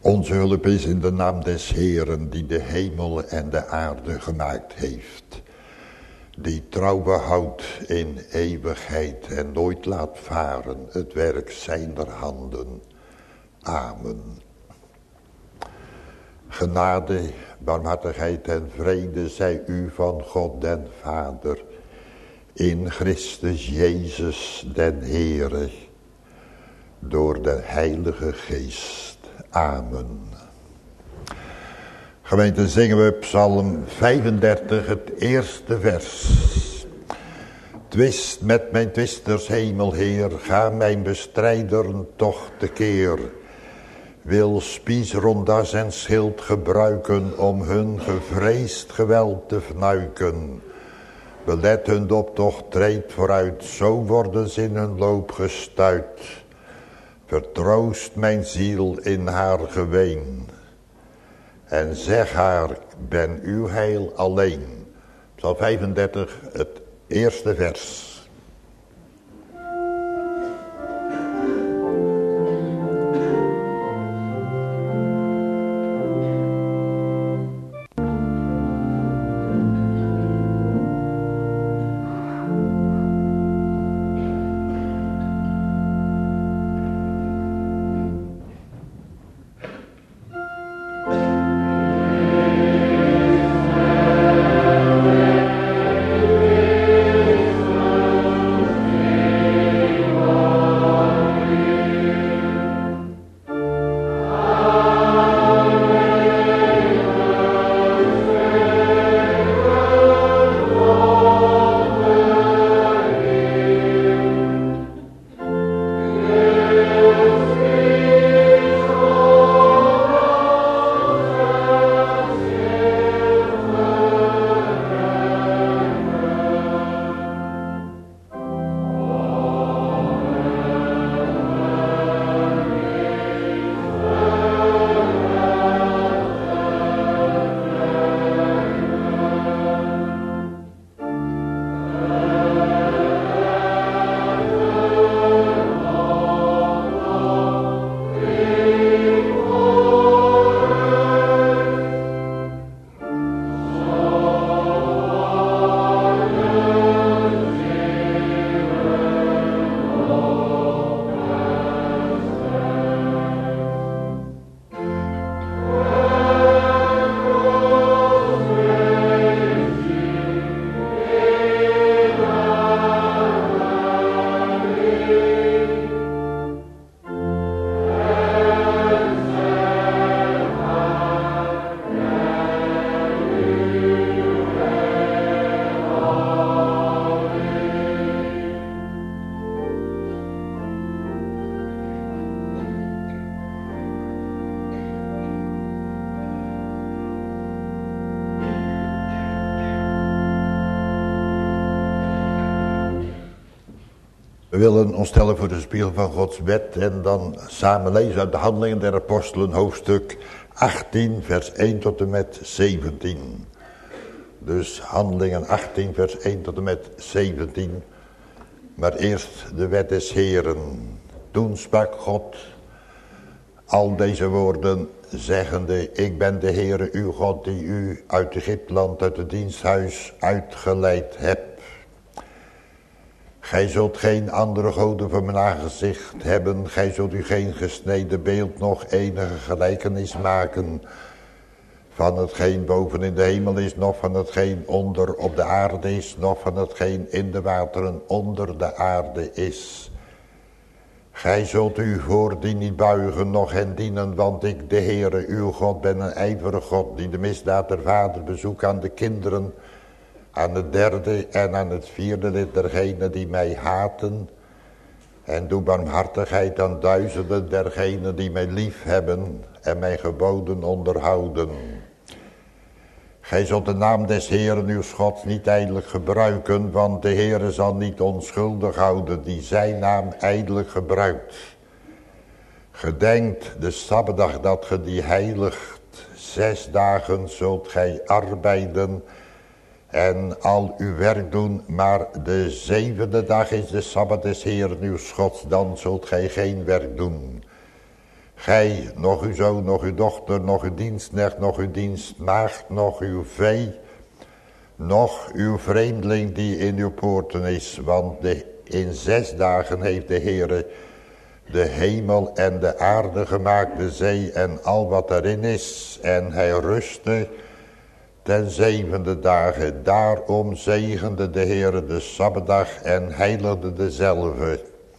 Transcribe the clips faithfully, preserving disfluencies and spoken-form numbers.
Onze hulp is in de naam des Heeren die de hemel en de aarde gemaakt heeft. Die trouw behoudt in eeuwigheid en nooit laat varen het werk zijner handen. Amen. Genade, barmhartigheid en vrede zij u van God den Vader, in Christus Jezus den Heere, door de Heilige Geest. Amen. Gemeente, zingen we Psalm vijfendertig, het eerste vers. Twist met mijn twisters, hemelheer, ga mijn bestrijderen toch tekeer. Wil spies, rondas en schild gebruiken om hun gevreesd geweld te fnuiken. Belet hun optocht, treedt vooruit, zo worden ze in hun loop gestuit. Vertroost mijn ziel in haar geween. En zeg haar, ben uw heil alleen. Psalm vijfendertig, het eerste vers. We willen ons stellen voor de spiegel van Gods wet en dan samen lezen uit de Handelingen der Apostelen, hoofdstuk achttien, vers één tot en met zeventien. Dus Handelingen achttien, vers één tot en met zeventien. Maar eerst de wet des Heeren. Toen sprak God al deze woorden, zeggende, ik ben de Heere uw God die u uit Egypteland, uit het diensthuis uitgeleid hebt. Gij zult geen andere goden voor mijn aangezicht hebben. Gij zult u geen gesneden beeld nog enige gelijkenis maken van hetgeen boven in de hemel is, noch van hetgeen onder op de aarde is, noch van hetgeen in de wateren onder de aarde is. Gij zult u voor die niet buigen, noch hen dienen, want ik, de Heere, uw God, ben een ijverige God, die de misdaad der vader bezoekt aan de kinderen, aan het derde en aan het vierde lid dergenen die mij haten. En doe barmhartigheid aan duizenden dergenen die mij lief hebben en mijn geboden onderhouden. Gij zult de naam des Heeren uw Gods niet ijdelijk gebruiken, want de Heere zal niet onschuldig houden die zijn naam ijdelijk gebruikt. Gedenkt de Sabbatdag dat ge die heiligt, zes dagen zult gij arbeiden en al uw werk doen, maar de zevende dag is de Sabbat des Heeren uw Gods, dan zult gij geen werk doen. gij, nog uw zoon, nog uw dochter, nog uw dienstknecht, nog uw dienstmaagd, nog uw vee, nog uw vreemdeling die in uw poorten is. Want de, in zes dagen heeft de Heere de hemel en de aarde gemaakt, de zee en al wat erin is. En hij rustte ten zevende dagen. Daarom zegende de Heere de Sabbatdag en heiligde dezelve.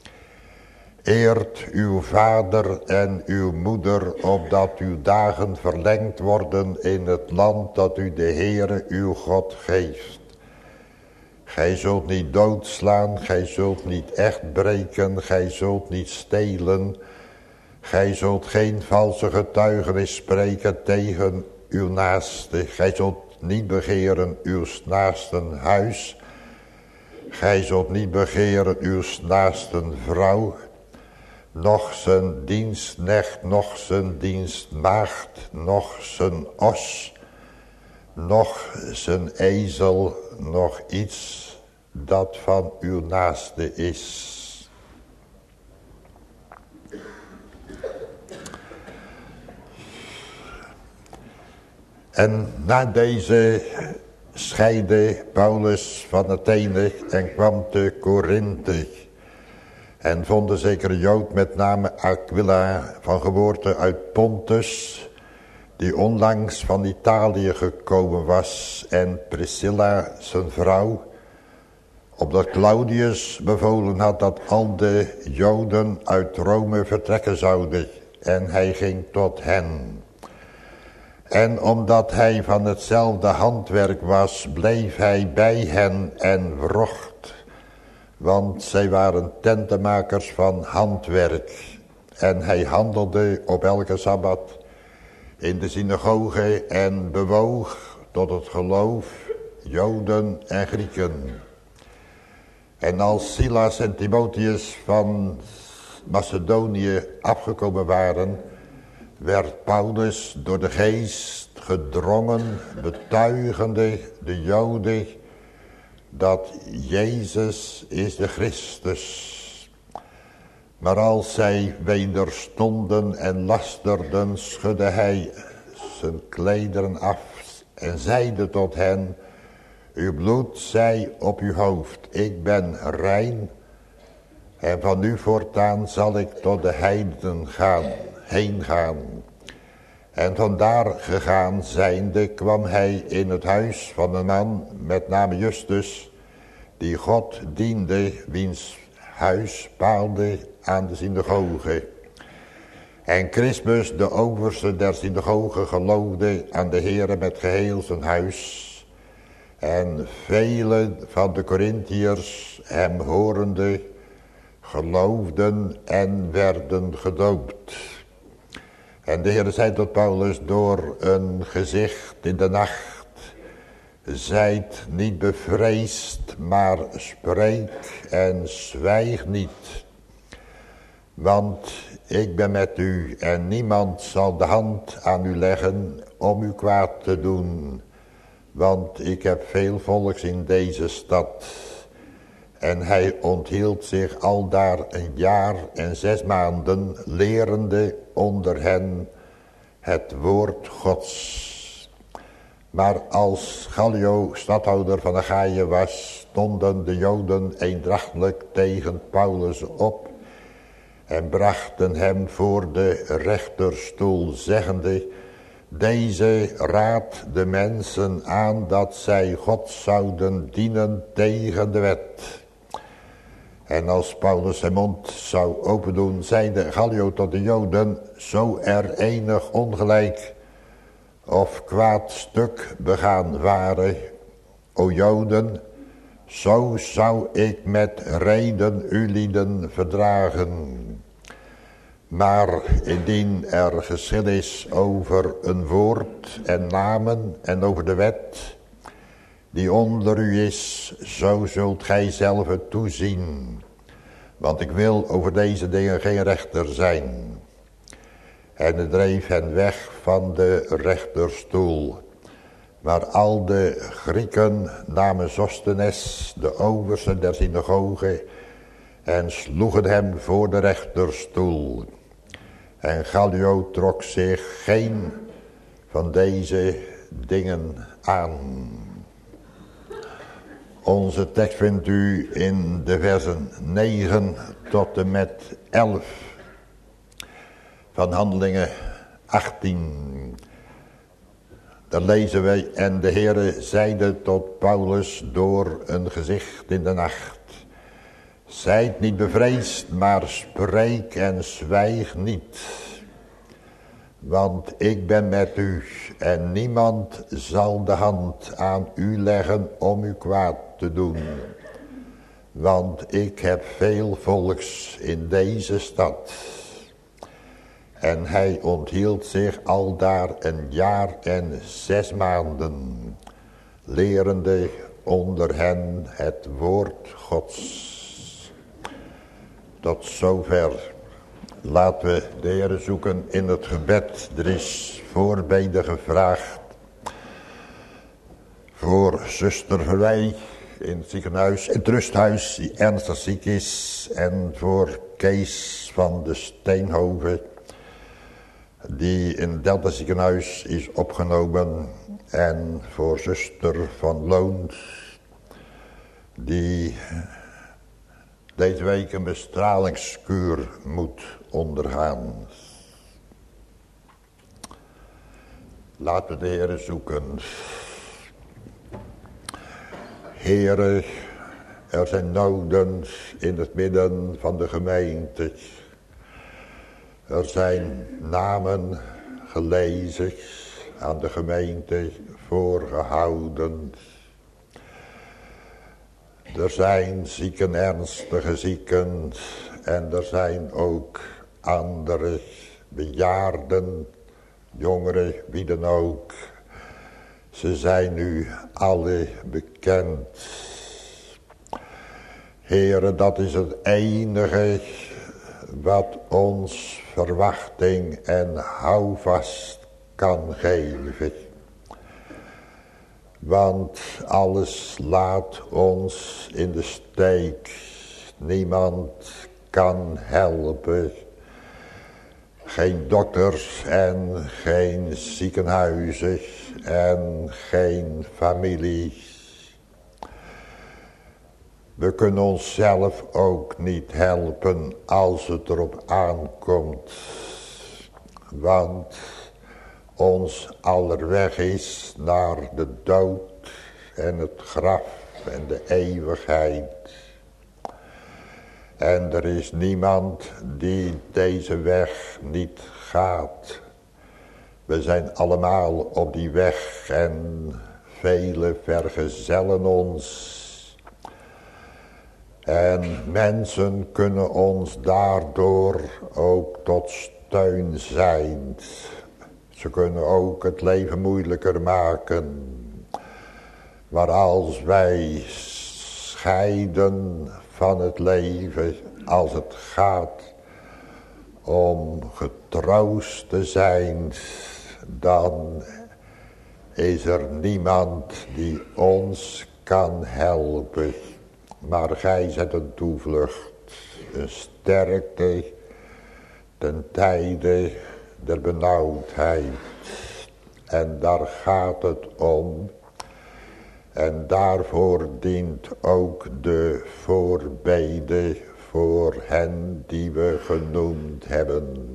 Eert uw vader en uw moeder, opdat uw dagen verlengd worden in het land dat u de Heere uw God geeft. Gij zult niet doodslaan, gij zult niet echt breken, gij zult niet stelen. Gij zult geen valse getuigenis spreken tegen uw naaste. Gij zult niet begeren uw naasten huis. Gij zult niet begeren uw naasten vrouw. Noch zijn dienstknecht, noch zijn dienstmaagd, noch zijn os, noch zijn ezel, nog iets dat van uw naaste is. En na deze scheidde Paulus van Athene en kwam te Korinthe. En vond een zekere Jood met name Aquila van geboorte uit Pontus, die onlangs van Italië gekomen was, en Priscilla zijn vrouw, opdat Claudius bevolen had dat al de Joden uit Rome vertrekken zouden. En hij ging tot hen. En omdat hij van hetzelfde handwerk was, bleef hij bij hen en wrocht. Want zij waren tentenmakers van handwerk. En hij handelde op elke Sabbat in de synagoge en bewoog tot het geloof Joden en Grieken. En als Silas en Timotheus van Macedonië afgekomen waren, werd Paulus door de geest gedrongen, betuigende de Joden dat Jezus is de Christus. Maar als zij wederstonden en lasterden, schudde hij zijn klederen af en zeide tot hen: uw bloed zij op uw hoofd, ik ben rein, en van nu voortaan zal ik tot de heidenen gaan, heen gaan. En vandaar gegaan zijnde kwam hij in het huis van een man met name Justus, die God diende, wiens huis paalde aan de synagoge. En Crispus, de overste der synagoge, geloofde aan de Heere met geheel zijn huis. En velen van de Corinthiërs, hem horende, geloofden en werden gedoopt. En de Heere zei tot Paulus door een gezicht in de nacht: zijt niet bevreesd, maar spreek en zwijg niet. Want ik ben met u en niemand zal de hand aan u leggen om u kwaad te doen. Want ik heb veel volks in deze stad. En hij onthield zich aldaar een jaar en zes maanden, lerende onder hen het woord Gods. Maar als Gallio stadhouder van Achaïe was, stonden de Joden eendrachtelijk tegen Paulus op en brachten hem voor de rechterstoel, zeggende: deze raadt de mensen aan dat zij God zouden dienen tegen de wet. En als Paulus zijn mond zou opendoen, zeide Gallio tot de Joden: zo er enig ongelijk of kwaad stuk begaan ware, o Joden, zo zou ik met reden u lieden verdragen. Maar indien er geschil is over een woord en namen en over de wet die onder u is, zo zult gij zelf toezien. Want ik wil over deze dingen geen rechter zijn. En hij dreef hen weg van de rechterstoel. Maar al de Grieken namen Sosthenes, de overste der synagoge, en sloegen hem voor de rechterstoel. En Gallio trok zich geen van deze dingen aan. Onze tekst vindt u in de versen negen tot en met elf van Handelingen achttien. Daar lezen wij: en de Heere zeide tot Paulus door een gezicht in de nacht: zijt niet bevreesd, maar spreek en zwijg niet. Want ik ben met u en niemand zal de hand aan u leggen om u kwaad te doen. Want ik heb veel volks in deze stad. En hij onthield zich aldaar een jaar en zes maanden, lerende onder hen het woord Gods. Tot zover. Laten we de Heer zoeken in het gebed. Er is voorbeden gevraagd voor zuster Verwij in het ziekenhuis, in het rusthuis, die ernstig ziek is. En voor Kees van de Steenhoven, die in het Delta ziekenhuis is opgenomen. En voor zuster Van Loon, die deze week een bestralingskuur moet ondergaan. Laten we de Heere zoeken. Heere, er zijn noden in het midden van de gemeente. Er zijn namen gelezen, aan de gemeente voorgehouden. Er zijn zieken, ernstige zieken, en er zijn ook andere bejaarden, jongeren, wie dan ook. Ze zijn nu alle bekend. Heere, dat is het enige wat ons verwachting en houvast kan geven. Want alles laat ons in de steek. Niemand kan helpen. Geen dokters en geen ziekenhuizen en geen familie. We kunnen onszelf ook niet helpen als het erop aankomt. Want ons aller weg is naar de dood en het graf en de eeuwigheid. En er is niemand die deze weg niet gaat. We zijn allemaal op die weg en velen vergezellen ons. En mensen kunnen ons daardoor ook tot steun zijn. Ze kunnen ook het leven moeilijker maken. Maar als wij scheiden van het leven, als het gaat om getroost te zijn, dan is er niemand die ons kan helpen. Maar gij zet een toevlucht, een sterkte ten tijde der benauwdheid. En daar gaat het om. En daarvoor dient ook de voorbede voor hen die we genoemd hebben.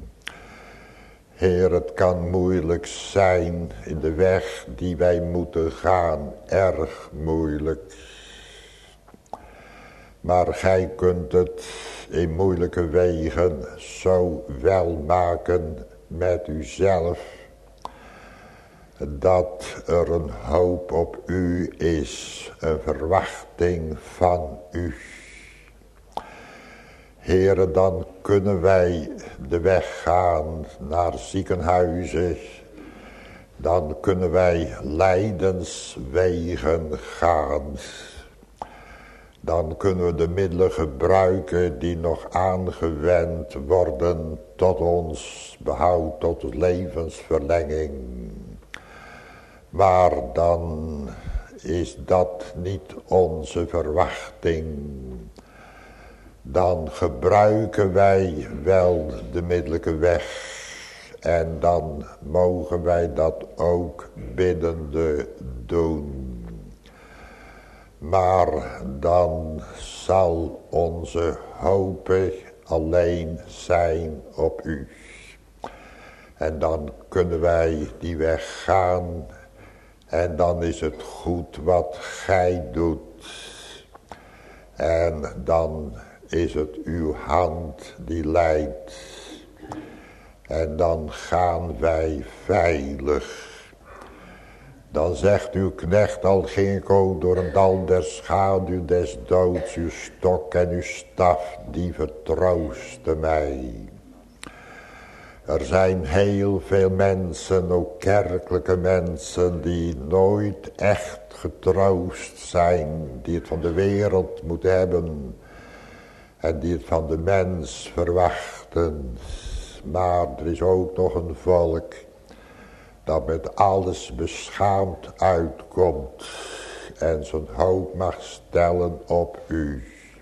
Heer, het kan moeilijk zijn in de weg die wij moeten gaan, erg moeilijk. Maar gij kunt het in moeilijke wegen zo wel maken met uzelf, dat er een hoop op u is, een verwachting van u. Heere, dan kunnen wij de weg gaan naar ziekenhuizen, dan kunnen wij lijdenswegen gaan. Dan kunnen we de middelen gebruiken die nog aangewend worden tot ons behoud, tot levensverlenging. Maar dan is dat niet onze verwachting. dan gebruiken wij wel de middelijke weg. En dan mogen wij dat ook biddende doen. Maar dan zal onze hoop alleen zijn op u. En dan kunnen wij die weg gaan. En dan is het goed wat gij doet. En dan is het uw hand die leidt. En dan gaan wij veilig. Dan zegt uw knecht, al ging ik ook door een dal der schaduw des doods, uw stok en uw staf, die vertroosten mij. Er zijn heel veel mensen, ook kerkelijke mensen, die nooit echt getroost zijn, die het van de wereld moeten hebben en die het van de mens verwachten. Maar er is ook nog een volk dat met alles beschaamd uitkomt en zijn hoop mag stellen op u.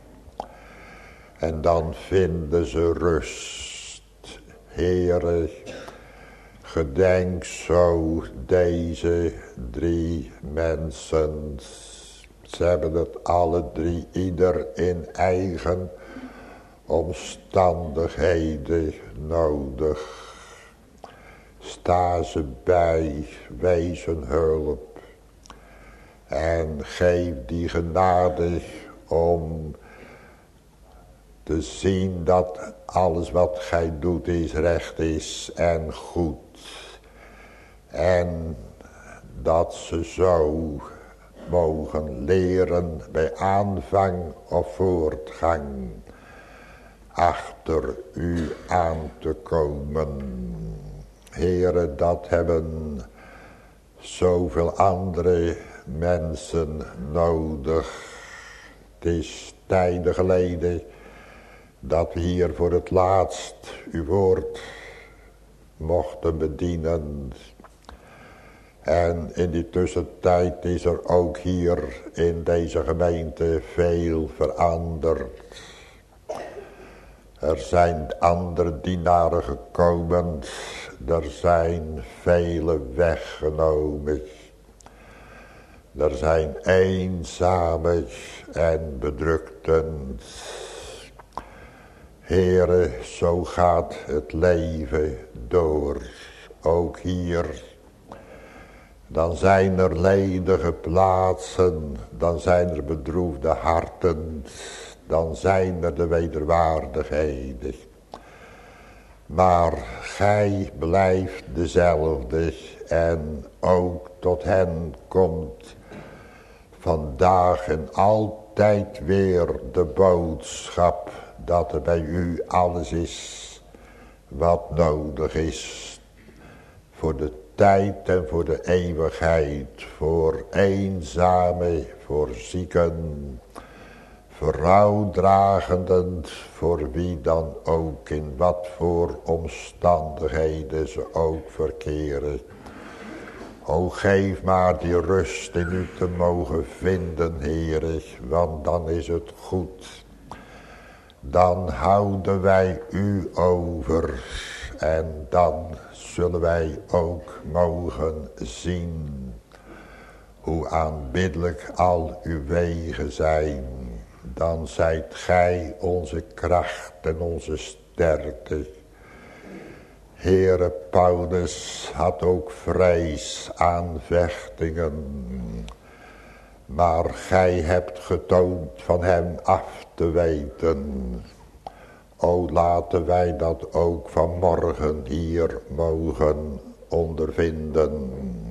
En dan vinden ze rust. Heere, gedenk zo deze drie mensen. Ze hebben het alle drie, ieder in eigen omstandigheden nodig. Sta ze bij, wees hun hulp. En geef die genade om te zien dat alles wat gij doet is recht is en goed. En dat ze zo mogen leren bij aanvang of voortgang achter u aan te komen. Heere, dat hebben zoveel andere mensen nodig. Het is tijden geleden dat we hier voor het laatst uw woord mochten bedienen. En in die tussentijd is er ook hier in deze gemeente veel veranderd. Er zijn andere dienaren gekomen. Er zijn vele weggenomen. Er zijn eenzamen en bedrukten. Heere, zo gaat het leven door. Ook hier. Dan zijn er ledige plaatsen. Dan zijn er bedroefde harten. Dan zijn er de wederwaardigheden. Maar gij blijft dezelfde. En ook tot hen komt vandaag en altijd weer de boodschap dat er bij u alles is wat nodig is. Voor de tijd en voor de eeuwigheid. Voor eenzamen, voor zieken, voor rouwdragenden, voor wie dan ook, in wat voor omstandigheden ze ook verkeren. O, geef maar die rust in u te mogen vinden, Heere, want dan is het goed. Dan houden wij u over en dan zullen wij ook mogen zien hoe aanbiddelijk al uw wegen zijn. Dan zijt gij onze kracht en onze sterkte. Heere, Paulus had ook vrees aan vechtingen. Maar gij hebt getoond van hem af te weten. O, laten wij dat ook vanmorgen hier mogen ondervinden.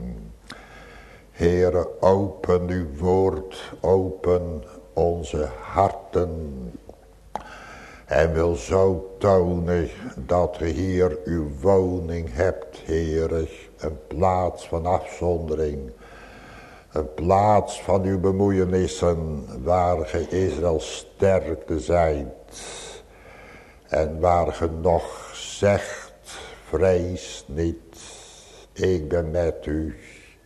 Heere, open uw woord, open onze harten. En wil zo tonen dat ge hier uw woning hebt, Heere. Een plaats van afzondering. Een plaats van uw bemoeienissen, waar ge Israël sterkte zijt. En waar ge nog zegt, vrees niet, ik ben met u.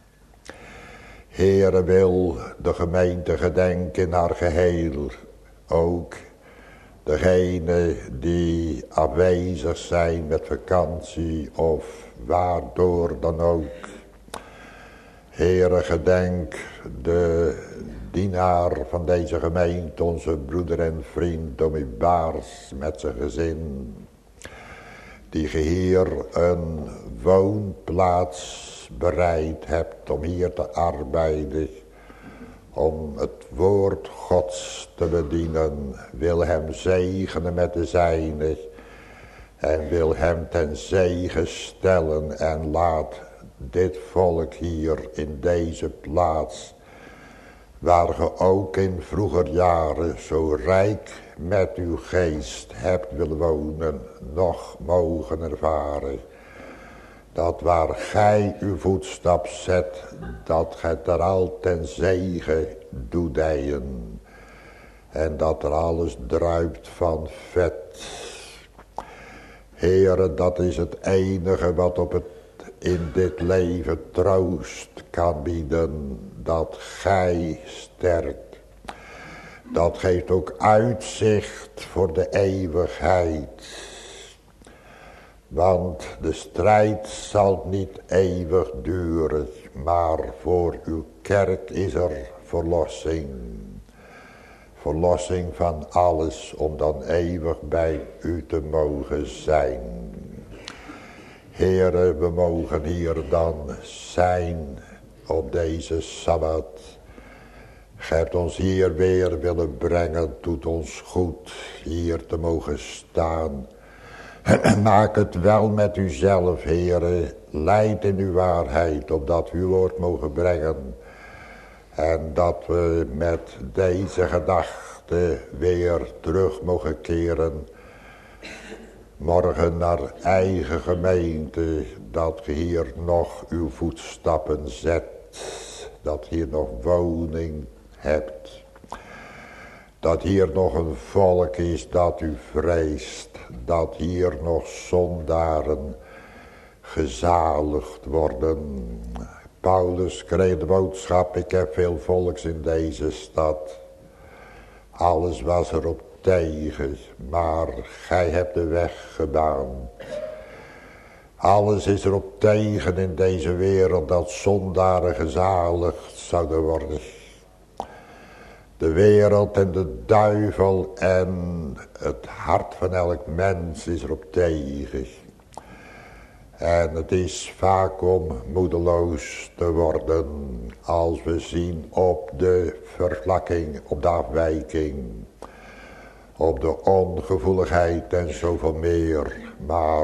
Heere, wil de gemeente gedenken in haar geheel, ook Degenen die afwezig zijn met vakantie of waardoor dan ook. Heere, gedenk de dienaar van deze gemeente, onze broeder en vriend Dominee Baars met zijn gezin. Die ge hier een woonplaats bereid hebt om hier te arbeiden. Om het woord Gods te bedienen. Wil hem zegenen met de zijne. En wil hem ten zegen stellen. En laat dit volk hier in deze plaats. Waar ge ook in vroeger jaren zo rijk met uw geest hebt willen wonen. Nog mogen ervaren. Dat waar gij uw voetstap zet, dat gij er al ten zegen doet dijen. En dat er alles druipt van vet. Heere, dat is het enige wat op het, in dit leven troost kan bieden. Dat gij sterkt. Dat geeft ook uitzicht voor de eeuwigheid. Want de strijd zal niet eeuwig duren, maar voor uw kerk is er verlossing. Verlossing van alles om dan eeuwig bij u te mogen zijn. Heere, we mogen hier dan zijn op deze Sabbat. Gij hebt ons hier weer willen brengen, doet ons goed hier te mogen staan. Maak het wel met uzelf, Heere. Leid in uw waarheid, opdat we uw woord mogen brengen. En dat we met deze gedachte weer terug mogen keren. Morgen naar eigen gemeente. Dat je hier nog uw voetstappen zet. Dat je hier nog woning hebt. Dat hier nog een volk is dat u vreest. Dat hier nog zondaren gezaligd worden. Paulus kreeg de boodschap, ik heb veel volks in deze stad. Alles was erop tegen, maar gij hebt de weg gebaand. Alles is erop tegen in deze wereld dat zondaren gezaligd zouden worden. De wereld en de duivel en het hart van elk mens is erop tegen. En het is vaak om moedeloos te worden als we zien op de vervlakking, op de afwijking, op de ongevoeligheid en zoveel meer. Maar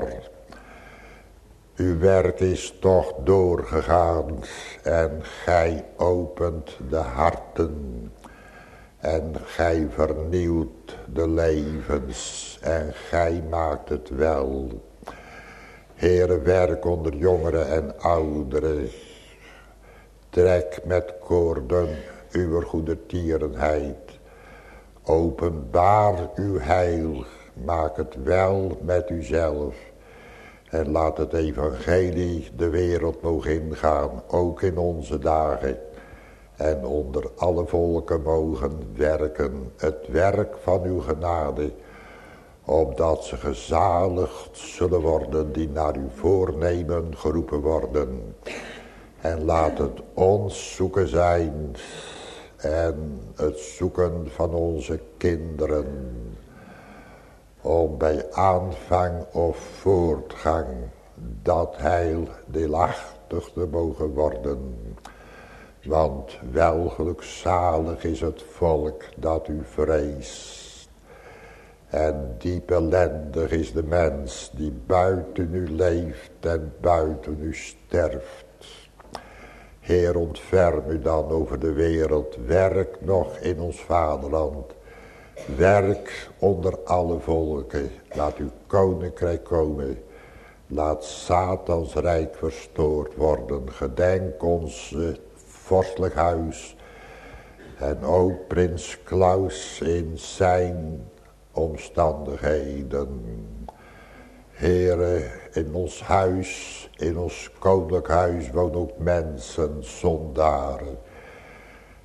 uw werk is toch doorgegaan en gij opent de harten. En gij vernieuwt de levens en gij maakt het wel. Heere, werk onder jongeren en ouderen. Trek met koorden uw goedertierenheid. Openbaar uw heil. Maak het wel met uzelf. En laat het evangelie de wereld mogen ingaan. Ook in onze dagen. En onder alle volken mogen werken. Het werk van uw genade. Opdat ze gezaligd zullen worden die naar uw voornemen geroepen worden. En laat het ons zoeken zijn. En het zoeken van onze kinderen. Om bij aanvang of voortgang dat heil deelachtig te mogen worden. Want wel gelukzalig is het volk dat u vreest. En diep ellendig is de mens die buiten u leeft en buiten u sterft. Heer, ontferm u dan over de wereld. Werk nog in ons vaderland. Werk onder alle volken. Laat uw koninkrijk komen. Laat Satans rijk verstoord worden. Gedenk ons uh, vorstelijk huis. En ook prins Klaus in zijn omstandigheden. Heere, in ons huis, in ons koninklijk huis wonen ook mensen, zondaren.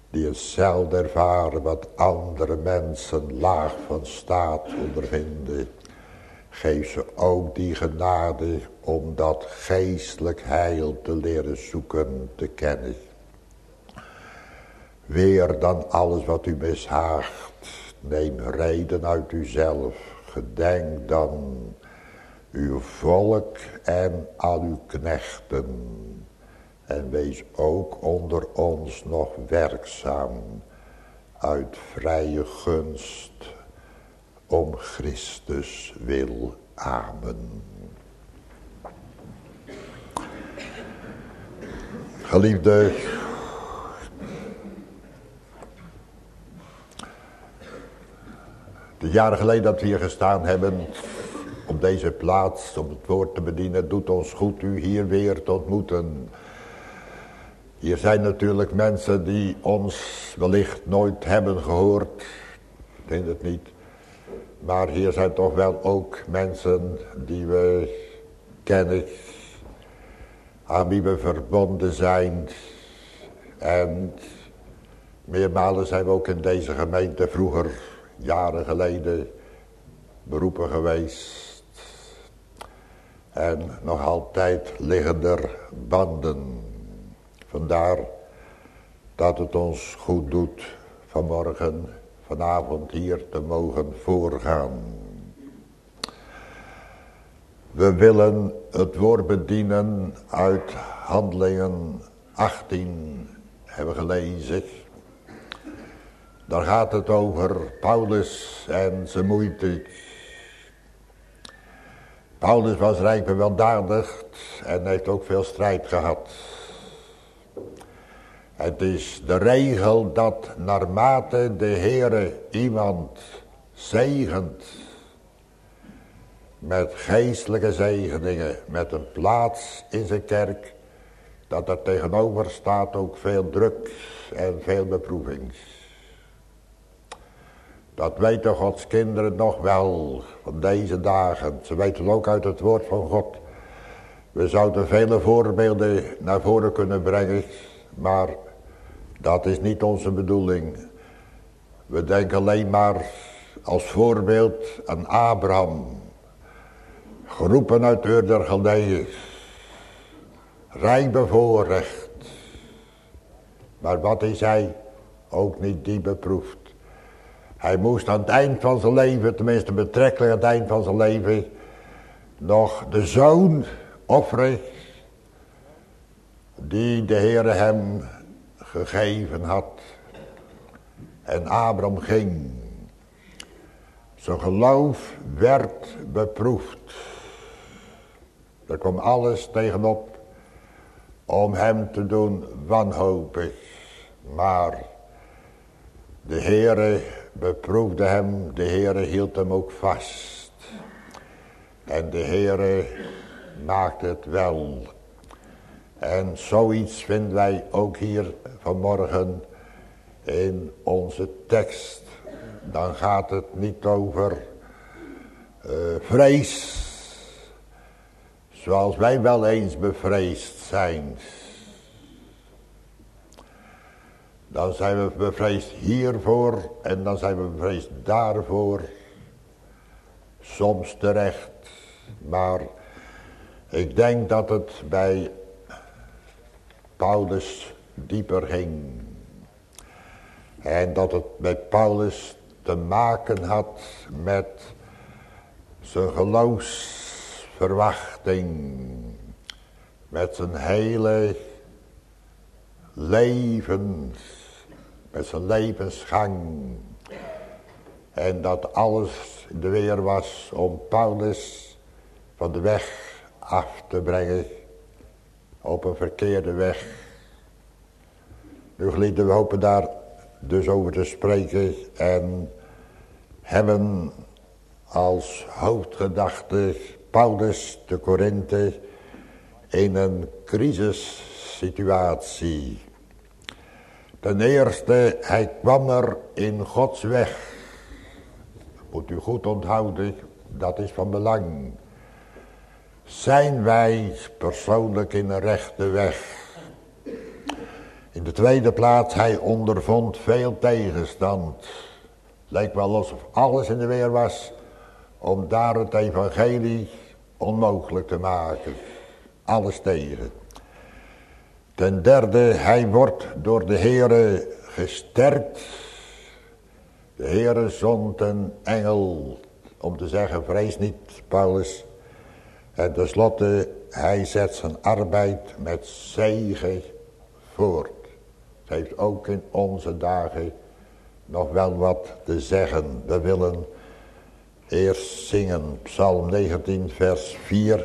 die hetzelfde ervaren wat andere mensen laag van staat ondervinden. Geef ze ook die genade om dat geestelijk heil te leren zoeken, te kennen. Weer dan alles wat u mishaagt. Neem reden uit uzelf. Gedenk dan uw volk en al uw knechten. En wees ook onder ons nog werkzaam uit vrije gunst om Christus wil. Amen. Geliefde, de jaren geleden dat we hier gestaan hebben op deze plaats om het woord te bedienen, doet ons goed u hier weer te ontmoeten. Hier zijn natuurlijk mensen die ons wellicht nooit hebben gehoord, ik denk het niet. Maar hier zijn toch wel ook mensen die we kennen, aan wie we verbonden zijn. En meermalen zijn we ook in deze gemeente vroeger, jaren geleden, beroepen geweest. En nog altijd liggen er banden. Vandaar dat het ons goed doet vanmorgen, vanavond hier te mogen voorgaan. We willen het woord bedienen uit Handelingen achttien, hebben we gelezen. Daar gaat het over Paulus en zijn moeite. Paulus was rijk beweldadigd en heeft ook veel strijd gehad. Het is de regel dat naarmate de Heere iemand zegent met geestelijke zegeningen, met een plaats in zijn kerk, dat er tegenover staat ook veel druk en veel beproeving. Dat weten Gods kinderen nog wel van deze dagen. Ze weten het ook uit het woord van God. We zouden vele voorbeelden naar voren kunnen brengen, maar dat is niet onze bedoeling. We denken alleen maar als voorbeeld aan Abraham. Geroepen uit Ur der Chaldeeën. Rijk bevoorrecht. Maar wat is hij? Ook niet die beproefd. Hij moest aan het eind van zijn leven, tenminste betrekkelijk aan het eind van zijn leven, nog de zoon offeren die de Heere hem gegeven had. En Abraham ging. Zijn geloof werd beproefd. Er kwam alles tegenop om hem te doen wanhopen. Maar de Heere beproefde hem, de Heere hield hem ook vast. En de Heere maakte het wel. En zoiets vinden wij ook hier vanmorgen in onze tekst. Dan gaat het niet over uh, vrees, zoals wij wel eens bevreesd zijn. Dan zijn we bevreesd hiervoor en dan zijn we bevreesd daarvoor. Soms terecht, maar ik denk dat het bij Paulus dieper ging. En dat het bij Paulus te maken had met zijn geloofsverwachting. Met zijn hele leven, met zijn levensgang. En dat alles in de weer was om Paulus van de weg af te brengen. Op een verkeerde weg. Nu geliefden, we hopen daar dus over te spreken. En hebben als hoofdgedachte Paulus te Korinthe in een crisissituatie. Ten eerste, hij kwam er in Gods weg. Moet u goed onthouden, dat is van belang. Zijn wij persoonlijk in een rechte weg? In de tweede plaats, hij ondervond veel tegenstand. Lijkt wel alsof alles in de weer was om daar het evangelie onmogelijk te maken. Alles tegen. Ten derde, hij wordt door de Heere gesterkt. De Heere zond een engel om te zeggen, vrees niet, Paulus. En tenslotte, hij zet zijn arbeid met zege voort. Het heeft ook in onze dagen nog wel wat te zeggen. We willen eerst zingen, Psalm negentien, vers vier.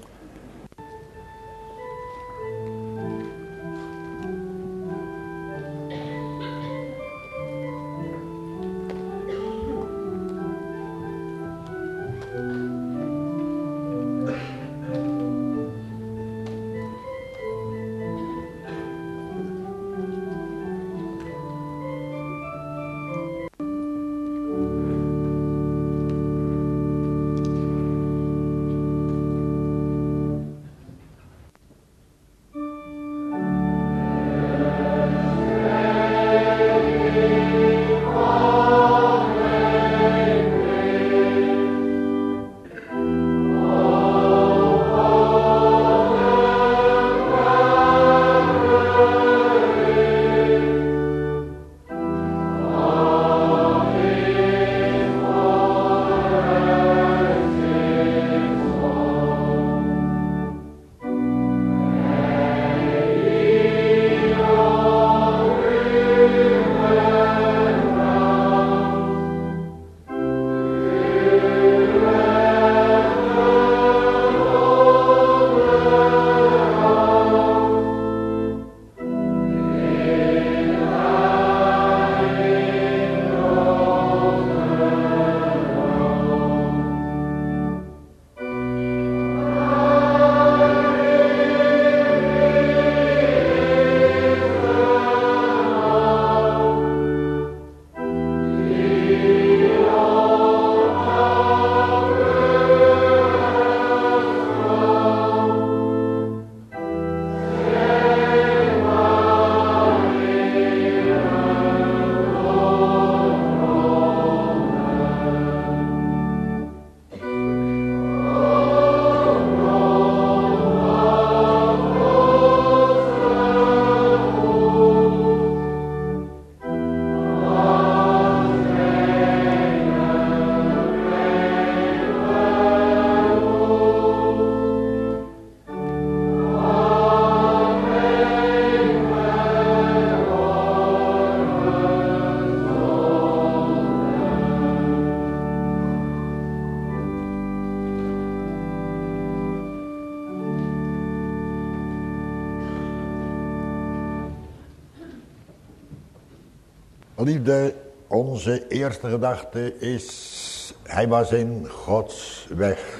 Liefde, onze eerste gedachte is, hij was in Gods weg.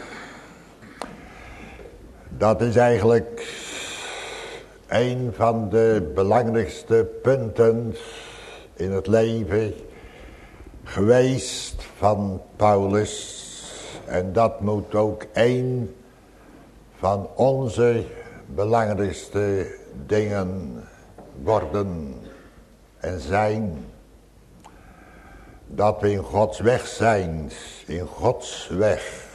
Dat is eigenlijk een van de belangrijkste punten in het leven geweest van Paulus. En dat moet ook een van onze belangrijkste dingen worden en zijn. Dat we in Gods weg zijn, in Gods weg.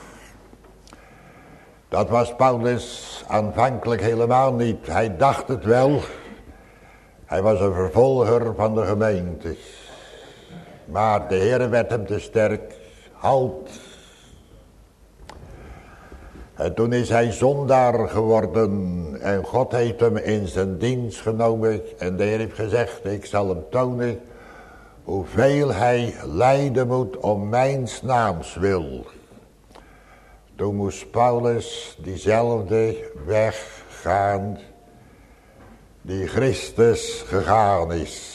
Dat was Paulus aanvankelijk helemaal niet. Hij dacht het wel. Hij was een vervolger van de gemeente. Maar de Heere werd hem te sterk. Halt. En toen is hij zondaar geworden. En God heeft hem in zijn dienst genomen. En de Heer heeft gezegd, ik zal hem tonen hoeveel hij lijden moet om mijn naams wil. Toen moest Paulus diezelfde weg gaan die Christus gegaan is.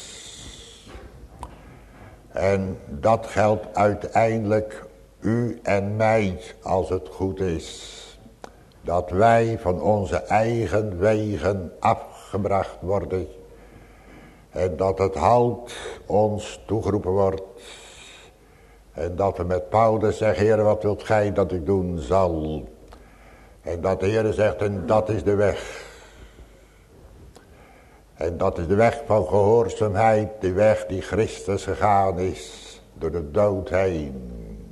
En dat geldt uiteindelijk u en mij als het goed is. Dat wij van onze eigen wegen afgebracht worden. En dat het halt ons toegeroepen wordt. En dat we met Paulus zeggen, Heer, wat wilt gij dat ik doen zal? En dat de Heer zegt, en dat is de weg. En dat is de weg van gehoorzaamheid, de weg die Christus gegaan is, door de dood heen.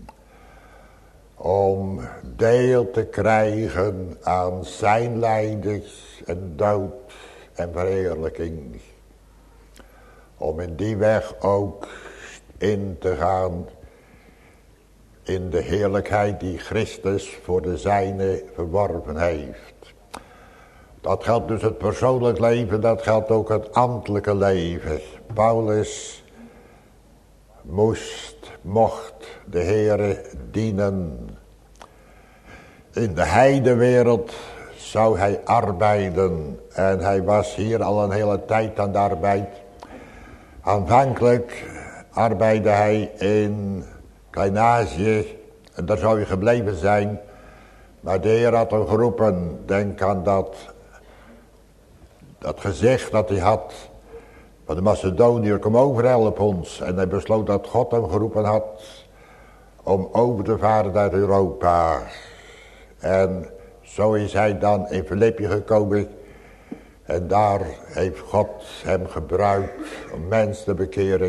Om deel te krijgen aan zijn lijdens en dood en verheerlijking. Om in die weg ook in te gaan in de heerlijkheid die Christus voor de zijne verworven heeft. Dat geldt dus het persoonlijk leven, dat geldt ook het ambtelijke leven. Paulus moest, mocht de Heere dienen. In de heidenwereld zou hij arbeiden en hij was hier al een hele tijd aan de arbeid. Aanvankelijk arbeidde hij in Klein-Azië en daar zou hij gebleven zijn. Maar de Heer had hem geroepen, denk aan dat, dat gezicht dat hij had van de Macedoniër, kom over, help ons. En hij besloot dat God hem geroepen had om over te varen naar Europa. En zo is hij dan in Filippi gekomen. En daar heeft God hem gebruikt om mensen te bekeren.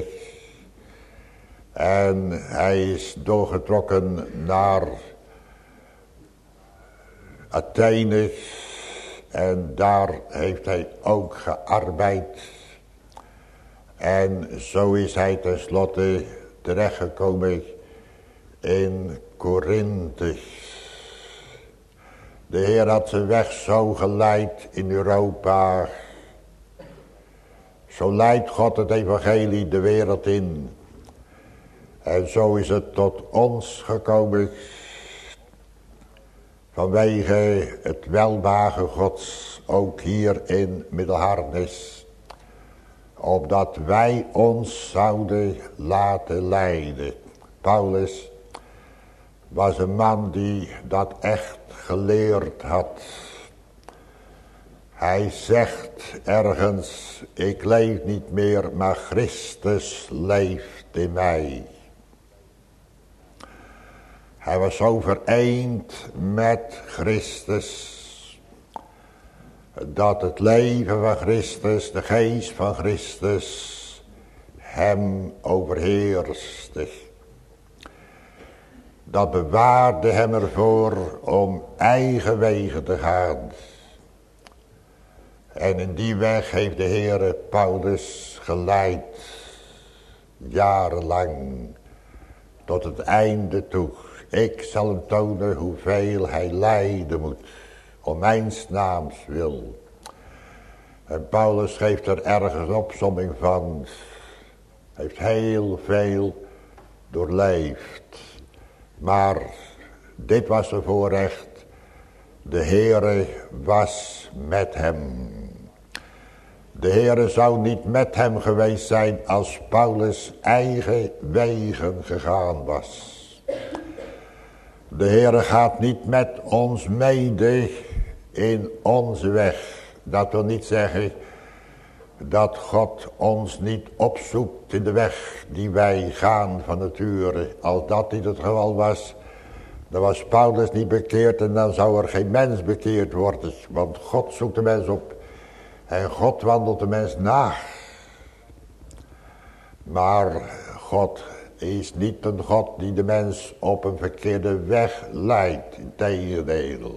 En hij is doorgetrokken naar Athene. En daar heeft hij ook gearbeid. En zo is hij tenslotte terechtgekomen in Korinthe. De Heer had zijn weg zo geleid in Europa. Zo leidt God het evangelie de wereld in. En zo is het tot ons gekomen. Vanwege het welbehagen Gods ook hier in Middelharnis. Opdat wij ons zouden laten leiden. Paulus was een man die dat echt geleerd had. Hij zegt ergens, ik leef niet meer, maar Christus leeft in mij. Hij was zo vereend met Christus, dat het leven van Christus, de geest van Christus, hem overheerste. Dat bewaarde hem ervoor om eigen wegen te gaan. En in die weg heeft de Heere Paulus geleid, jarenlang, tot het einde toe. Ik zal hem tonen hoeveel hij lijden moet, om mijns naams wil. En Paulus geeft er ergens een opsomming van, heeft heel veel doorleefd. Maar dit was een voorrecht, de Heere was met hem. De Heere zou niet met hem geweest zijn als Paulus eigen wegen gegaan was. De Heere gaat niet met ons mede in onze weg. Dat wil niet zeggen dat God ons niet opzoekt in de weg die wij gaan van nature. Als dat niet het geval was, dan was Paulus niet bekeerd en dan zou er geen mens bekeerd worden. Want God zoekt de mens op en God wandelt de mens na. Maar God is niet een God die de mens op een verkeerde weg leidt. Integendeel.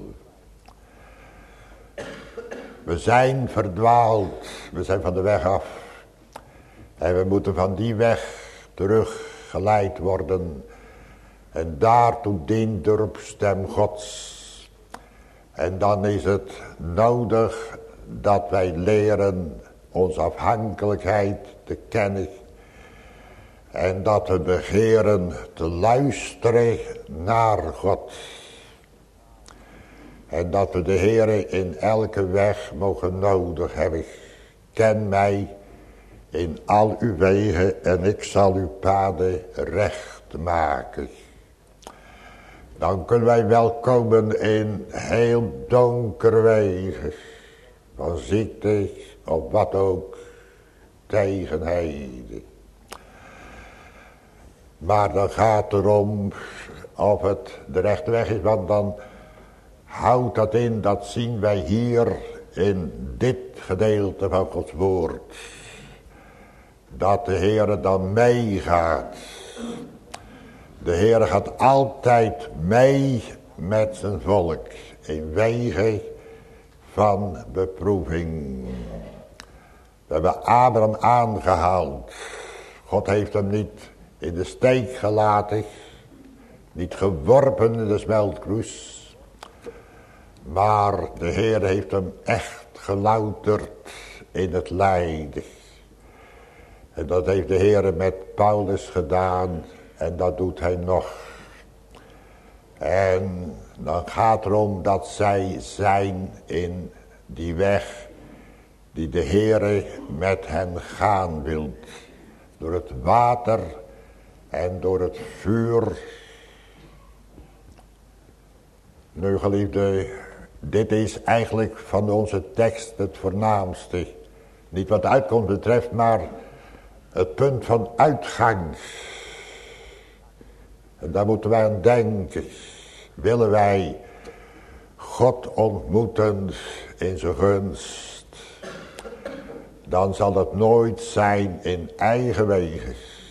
We zijn verdwaald. We zijn van de weg af. En we moeten van die weg terug geleid worden. En daartoe dient de roepstem Gods. En dan is het nodig dat wij leren onze afhankelijkheid te kennen. En dat we begeren te luisteren naar God. En dat we de Heere in elke weg mogen nodig hebben. Ken mij in al uw wegen en ik zal uw paden recht maken. Dan kunnen wij wel komen in heel donkere wegen. Van ziekte of wat ook. Tegenheden. Maar dan gaat het erom of het de rechte weg is. Want dan houdt dat in, dat zien wij hier in dit gedeelte van Gods woord. Dat de Heere dan meegaat. De Heere gaat altijd mee met zijn volk. In wegen van beproeving. We hebben Abraham aangehaald. God heeft hem niet in de steek gelaten. Niet geworpen in de smeltkroes. Maar de Heer heeft hem echt gelouterd in het lijden. En dat heeft de Heer met Paulus gedaan. En dat doet hij nog. En dan gaat het erom dat zij zijn in die weg die de Heer met hen gaan wil. Door het water en door het vuur. Nu geliefde, dit is eigenlijk van onze tekst het voornaamste. Niet wat de uitkomst betreft, maar het punt van uitgang. En daar moeten wij aan denken. Willen wij God ontmoeten in zijn gunst, dan zal het nooit zijn in eigen wegen.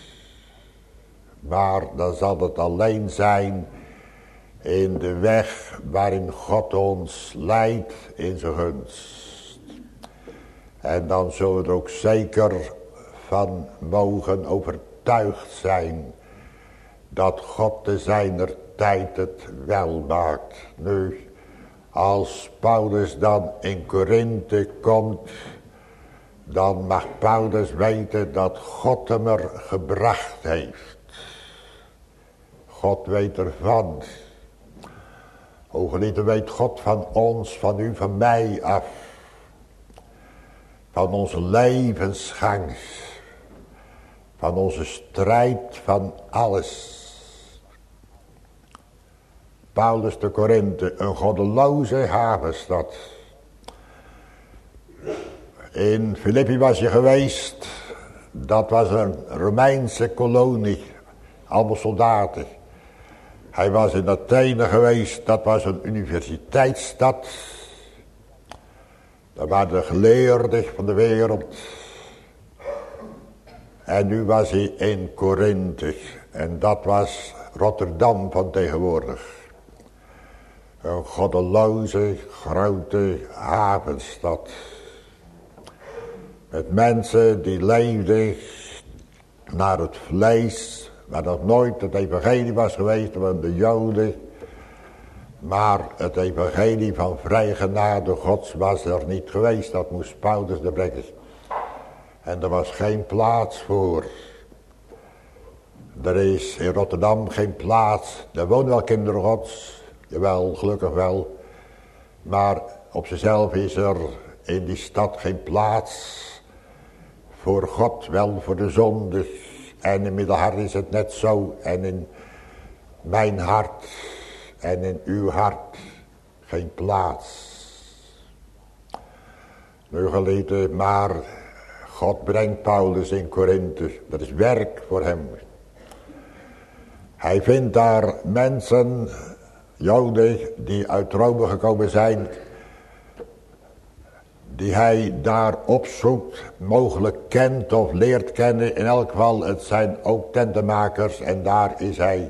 Maar dan zal het alleen zijn in de weg waarin God ons leidt in zijn gunst. En dan zullen we er ook zeker van mogen overtuigd zijn dat God te zijner tijd het wel maakt. Nu, als Paulus dan in Korinthe komt, dan mag Paulus weten dat God hem er gebracht heeft. God weet ervan. O geliefde, weet God van ons, van u, van mij af. Van onze levensgang. Van onze strijd, van alles. Paulus te Korinthe, een goddeloze havenstad. In Filippi was je geweest. Dat was een Romeinse kolonie. Allemaal soldaten. Hij was in Athene geweest. Dat was een universiteitsstad. Daar waren de geleerden van de wereld. En nu was hij in Korinthe. En dat was Rotterdam van tegenwoordig. Een goddeloze, grote havenstad. Met mensen die leefden naar het vlees. Waar nog nooit het evangelie was geweest van de Joden. Maar het evangelie van vrije genade Gods was er niet geweest. Dat moest Paulus er brengen. En er was geen plaats voor. Er is in Rotterdam geen plaats. Er wonen wel kinderen Gods. Jawel, gelukkig wel. Maar op zichzelf is er in die stad geen plaats. Voor God, wel voor de zonde. En in Middelhart is het net zo. En in mijn hart en in uw hart geen plaats. Nu geliefde, maar God brengt Paulus in Korinthe. Dat is werk voor hem. Hij vindt daar mensen, Joden, die uit Rome gekomen zijn, die hij daar opzoekt, mogelijk kent of leert kennen. In elk geval, het zijn ook tentenmakers en daar is hij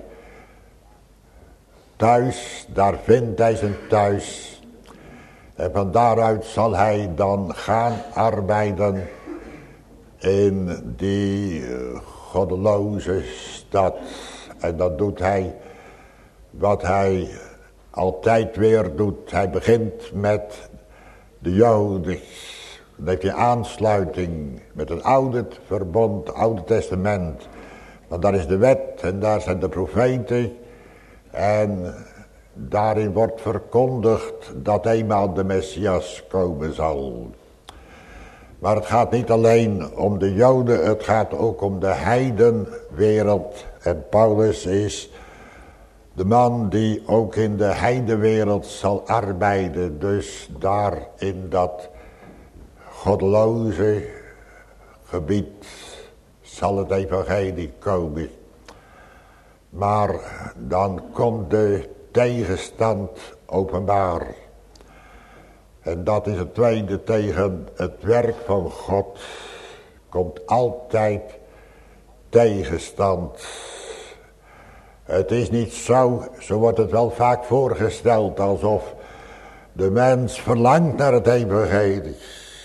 thuis. Daar vindt hij zijn thuis. En van daaruit zal hij dan gaan arbeiden in die goddeloze stad. En dat doet hij wat hij altijd weer doet. Hij begint met de Joden. Dan heeft hij aansluiting met het oude verbond, het oude testament. Want daar is de wet en daar zijn de profeten. En daarin wordt verkondigd dat eenmaal de Messias komen zal. Maar het gaat niet alleen om de Joden, het gaat ook om de heidenwereld. En Paulus is de man die ook in de heidenwereld zal arbeiden. Dus daar in dat goddeloze gebied zal het evangelie komen. Maar dan komt de tegenstand openbaar. En dat is het tweede, tegen het werk van God komt altijd tegenstand. Het is niet zo, zo wordt het wel vaak voorgesteld, alsof de mens verlangt naar het evangelie.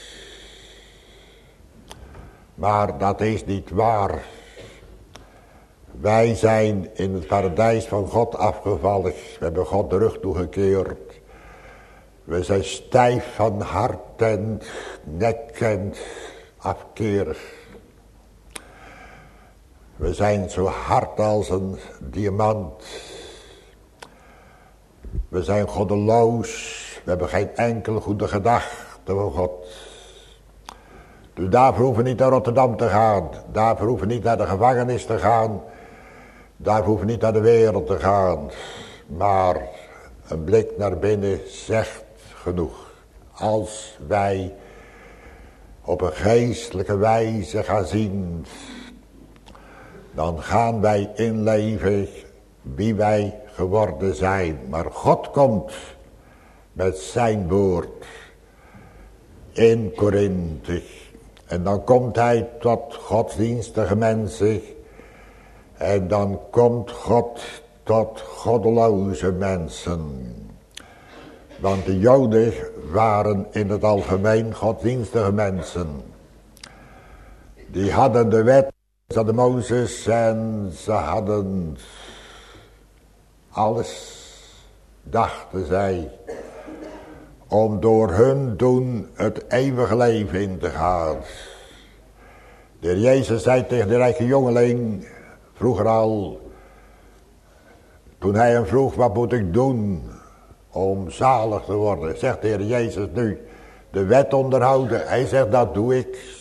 Maar dat is niet waar. Wij zijn in het paradijs van God afgevallen. We hebben God de rug toegekeerd. We zijn stijf van hart en nek en afkerig. We zijn zo hard als een diamant. We zijn goddeloos. We hebben geen enkele goede gedachte van God. Dus daarvoor hoeven we niet naar Rotterdam te gaan. Daarvoor hoeven we niet naar de gevangenis te gaan. Daarvoor hoeven we niet naar de wereld te gaan. Maar een blik naar binnen zegt genoeg. Als wij op een geestelijke wijze gaan zien, dan gaan wij inleven wie wij geworden zijn. Maar God komt met zijn woord in Korinthe. En dan komt hij tot godsdienstige mensen. En dan komt God tot goddeloze mensen. Want de Joden waren in het algemeen godsdienstige mensen. Die hadden de wet, ze hadden Mozes en ze hadden alles, dachten zij, om door hun doen het eeuwige leven in te gaan. De Heer Jezus zei tegen de rijke jongeling, vroeger al, toen hij hem vroeg, wat moet ik doen om zalig te worden? Zegt de Heer Jezus nu, de wet onderhouden. Hij zegt, dat doe ik.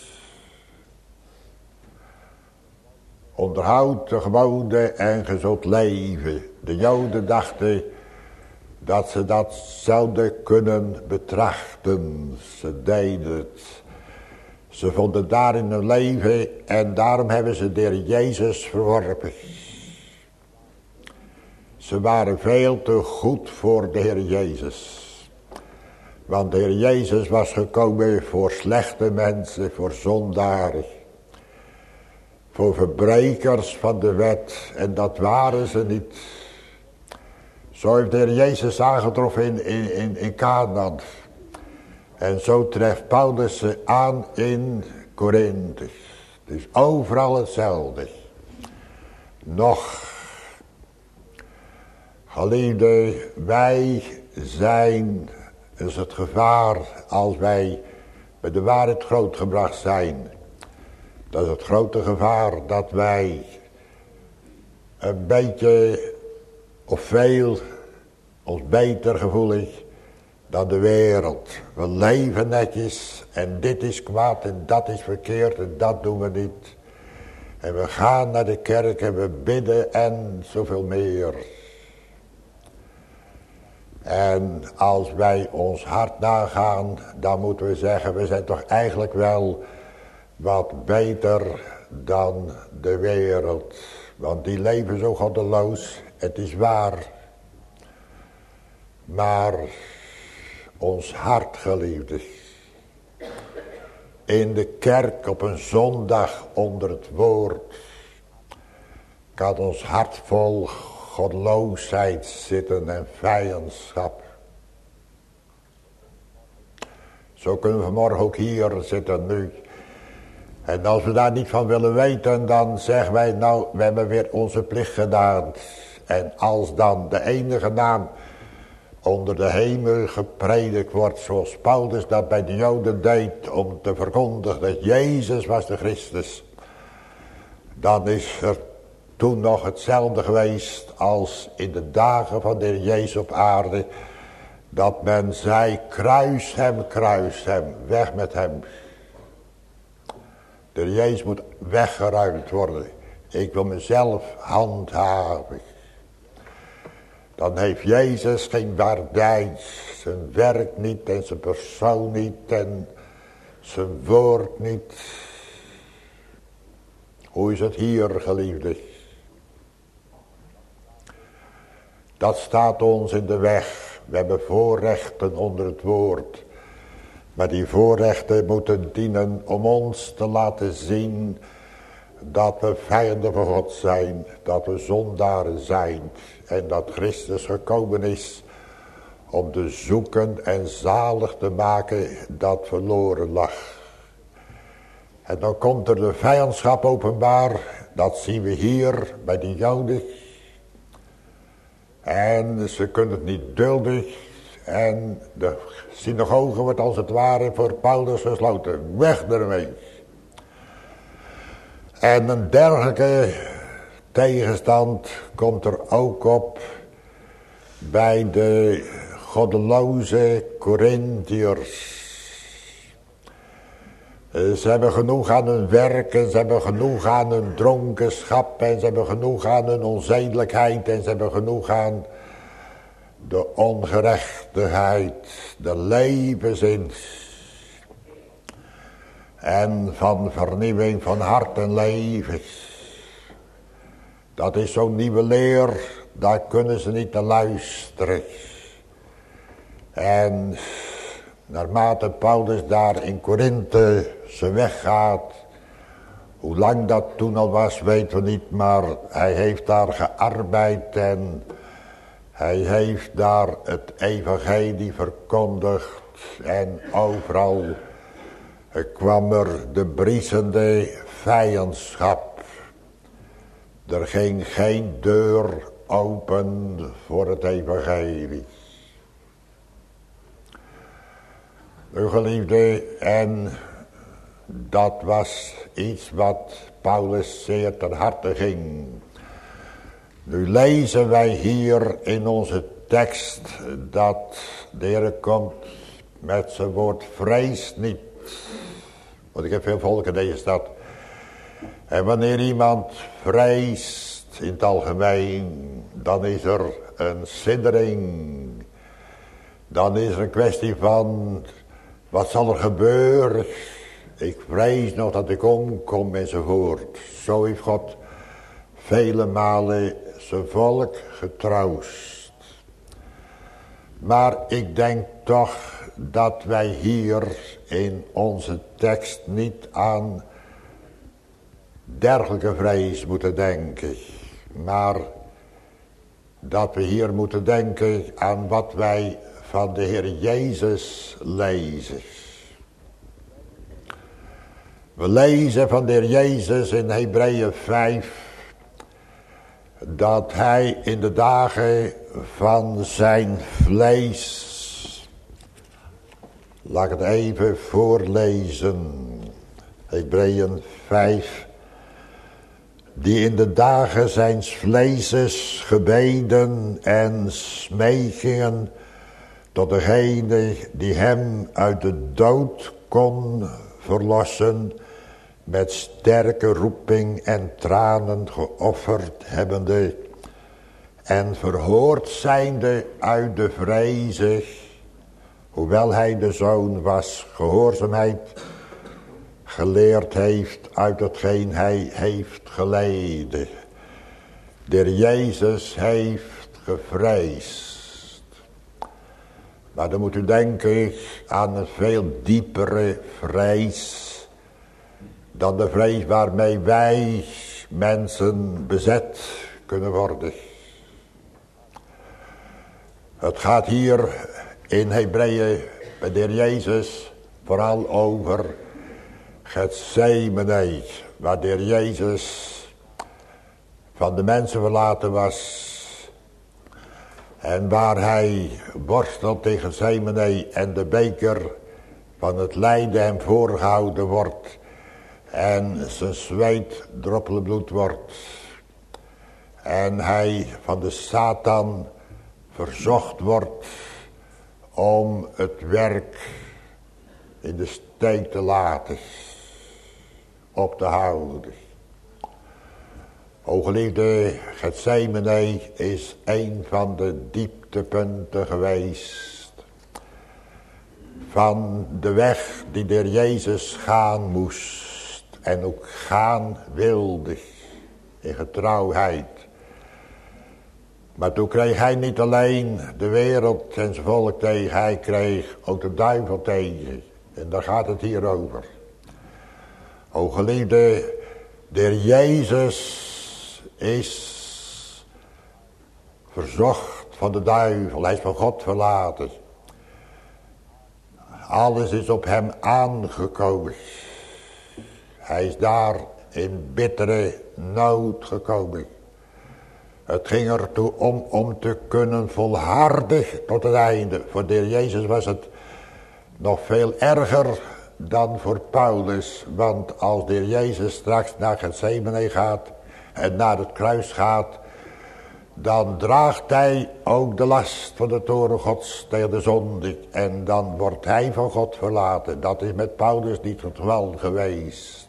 Onderhoud de gewone en gezond leven. De Joden dachten dat ze dat zouden kunnen betrachten. Ze deden het. Ze vonden daarin hun leven en daarom hebben ze de Heer Jezus verworpen. Ze waren veel te goed voor de Heer Jezus. Want de Heer Jezus was gekomen voor slechte mensen, voor zondaren. Voor verbrekers van de wet. En dat waren ze niet. Zo heeft de Heer Jezus aangetroffen in, in, in, in Kanaan. En zo treft Paulus ze aan in Korinthe. Het is overal hetzelfde. Nog, geliefden, wij zijn, is het gevaar als wij bij de waarheid grootgebracht zijn. Dat is het grote gevaar dat wij een beetje of veel ons beter gevoelig dan de wereld. We leven netjes en dit is kwaad en dat is verkeerd en dat doen we niet. En we gaan naar de kerk en we bidden en zoveel meer. En als wij ons hart nagaan, dan moeten we zeggen, we zijn toch eigenlijk wel wat beter dan de wereld. Want die leven zo goddeloos, het is waar. Maar ons hart, geliefden, in de kerk op een zondag onder het woord, kan ons hart vol goddeloosheid zitten en vijandschap. Zo kunnen we vanmorgen ook hier zitten nu. En als we daar niet van willen weten, dan zeggen wij, nou, we hebben weer onze plicht gedaan. En als dan de enige naam onder de hemel gepredikt wordt, zoals Paulus dat bij de Joden deed, om te verkondigen dat Jezus was de Christus, dan is er toen nog hetzelfde geweest als in de dagen van de Heer Jezus op aarde, dat men zei, kruis hem, kruis hem, weg met hem. De Heer Jezus moet weggeruimd worden. Ik wil mezelf handhaven. Dan heeft Jezus geen waardij, zijn werk niet en zijn persoon niet en zijn woord niet. Hoe is het hier, geliefden? Dat staat ons in de weg. We hebben voorrechten onder het woord. Maar die voorrechten moeten dienen om ons te laten zien dat we vijanden van God zijn, dat we zondaren zijn en dat Christus gekomen is om te zoeken en zalig te maken dat verloren lag. En dan komt er de vijandschap openbaar, dat zien we hier bij de Joden. En ze kunnen het niet dulden en de synagoge wordt als het ware voor Paulus gesloten. Weg ermee. En een dergelijke tegenstand komt er ook op bij de goddeloze Corinthiërs. Ze hebben genoeg aan hun werk en ze hebben genoeg aan hun dronkenschap en ze hebben genoeg aan hun onzedelijkheid en ze hebben genoeg aan de ongerechtigheid, de levenszin en van vernieuwing van hart en leven. Dat is zo'n nieuwe leer, daar kunnen ze niet naar luisteren. En naarmate Paulus daar in Korinthe zijn weg gaat, hoe lang dat toen al was weten we niet, maar hij heeft daar gearbeid en hij heeft daar het evangelie verkondigd en overal kwam er de briesende vijandschap. Er ging geen deur open voor het evangelie. De geliefde, en dat was iets wat Paulus zeer ter harte ging. Nu lezen wij hier in onze tekst dat de Heer komt met zijn woord vrees niet. Want ik heb veel volk in deze stad. En wanneer iemand vreest in het algemeen, dan is er een siddering. Dan is er een kwestie van, wat zal er gebeuren? Ik vrees nog dat ik omkom enzovoort. Zo heeft God vele malen zijn volk getroost. Maar ik denk toch dat wij hier in onze tekst niet aan dergelijke vrees moeten denken. Maar dat we hier moeten denken aan wat wij van de Heer Jezus lezen. We lezen van de Heer Jezus in Hebreeën vijf dat hij in de dagen van zijn vlees, laat ik het even voorlezen, Hebreeën vijf, die in de dagen zijns vleeses gebeden en smekingen tot degene die hem uit de dood kon verlossen, met sterke roeping en tranen geofferd hebbende en verhoord zijnde uit de vreze, hoewel hij de zoon was, gehoorzaamheid geleerd heeft uit hetgeen hij heeft geleden. De Heer Jezus heeft gevreesd. Maar dan moet u denken aan een veel diepere vrees dan de vrees waarmee wij mensen bezet kunnen worden. Het gaat hier in Hebreeën bij de Heer Jezus vooral over Getsemane, waar de Heer Jezus van de mensen verlaten was en waar hij worstelt tegen Getsemane en de beker van het lijden hem voorgehouden wordt en zijn zweet droppelen bloed wordt en hij van de Satan verzocht wordt om het werk in de steek te laten, op te houden. O geliefde, Getsemane is een van de dieptepunten geweest van de weg die de Heer Jezus gaan moest en ook gaan wilde in getrouwheid. Maar toen kreeg hij niet alleen de wereld en zijn volk tegen, hij kreeg ook de duivel tegen. En daar gaat het hier over. O geliefde, de Heer Jezus is verzocht van de duivel. Hij is van God verlaten. Alles is op hem aangekomen. Hij is daar in bittere nood gekomen. Het ging ertoe om, om te kunnen volharden tot het einde. Voor de Heer Jezus was het nog veel erger dan voor Paulus. Want als de Heer Jezus straks naar Gethsemane gaat en naar het kruis gaat, dan draagt hij ook de last van de toorn Gods tegen de zonde. En dan wordt hij van God verlaten. Dat is met Paulus niet het geval geweest.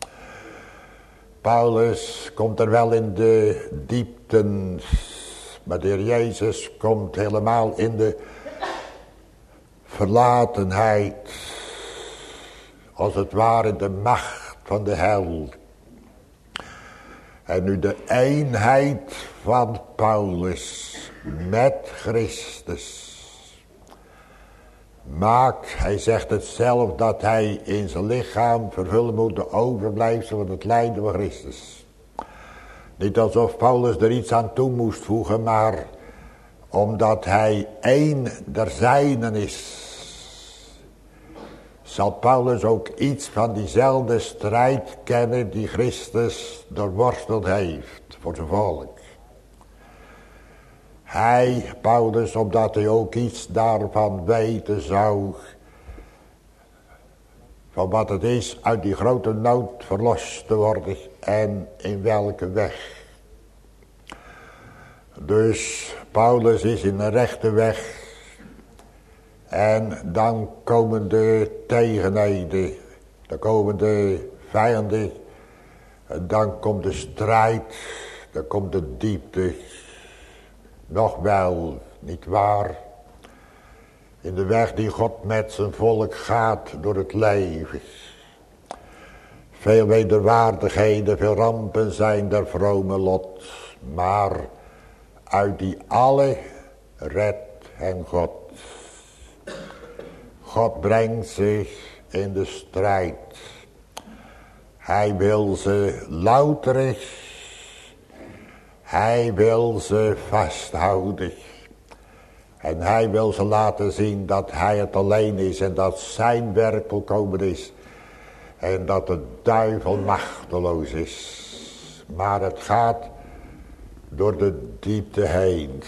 Paulus komt er wel in de diepten, maar de Heer Jezus komt helemaal in de verlatenheid. Als het ware de macht van de hel. En nu de eenheid van Paulus met Christus maakt, hij zegt het zelf, dat hij in zijn lichaam vervullen moet de overblijfsel van het lijden van Christus. Niet alsof Paulus er iets aan toe moest voegen, maar omdat hij één der zijnen is, zal Paulus ook iets van diezelfde strijd kennen die Christus doorworsteld heeft voor zijn volk. Hij, Paulus, omdat hij ook iets daarvan weten zou, van wat het is uit die grote nood verlost te worden en in welke weg. Dus Paulus is in een rechte weg. En dan komen de tegenheden, dan komen de vijanden, en dan komt de strijd, dan komt de diepte. Nog wel, niet waar, in de weg die God met zijn volk gaat door het leven. Veel wederwaardigheden, veel rampen zijn der vrome lot, maar uit die alle redt hen God. God brengt zich in de strijd. Hij wil ze louterig. Hij wil ze vasthouden. En hij wil ze laten zien dat hij het alleen is. En dat zijn werk volkomen is. En dat de duivel machteloos is. Maar het gaat door de diepte heen.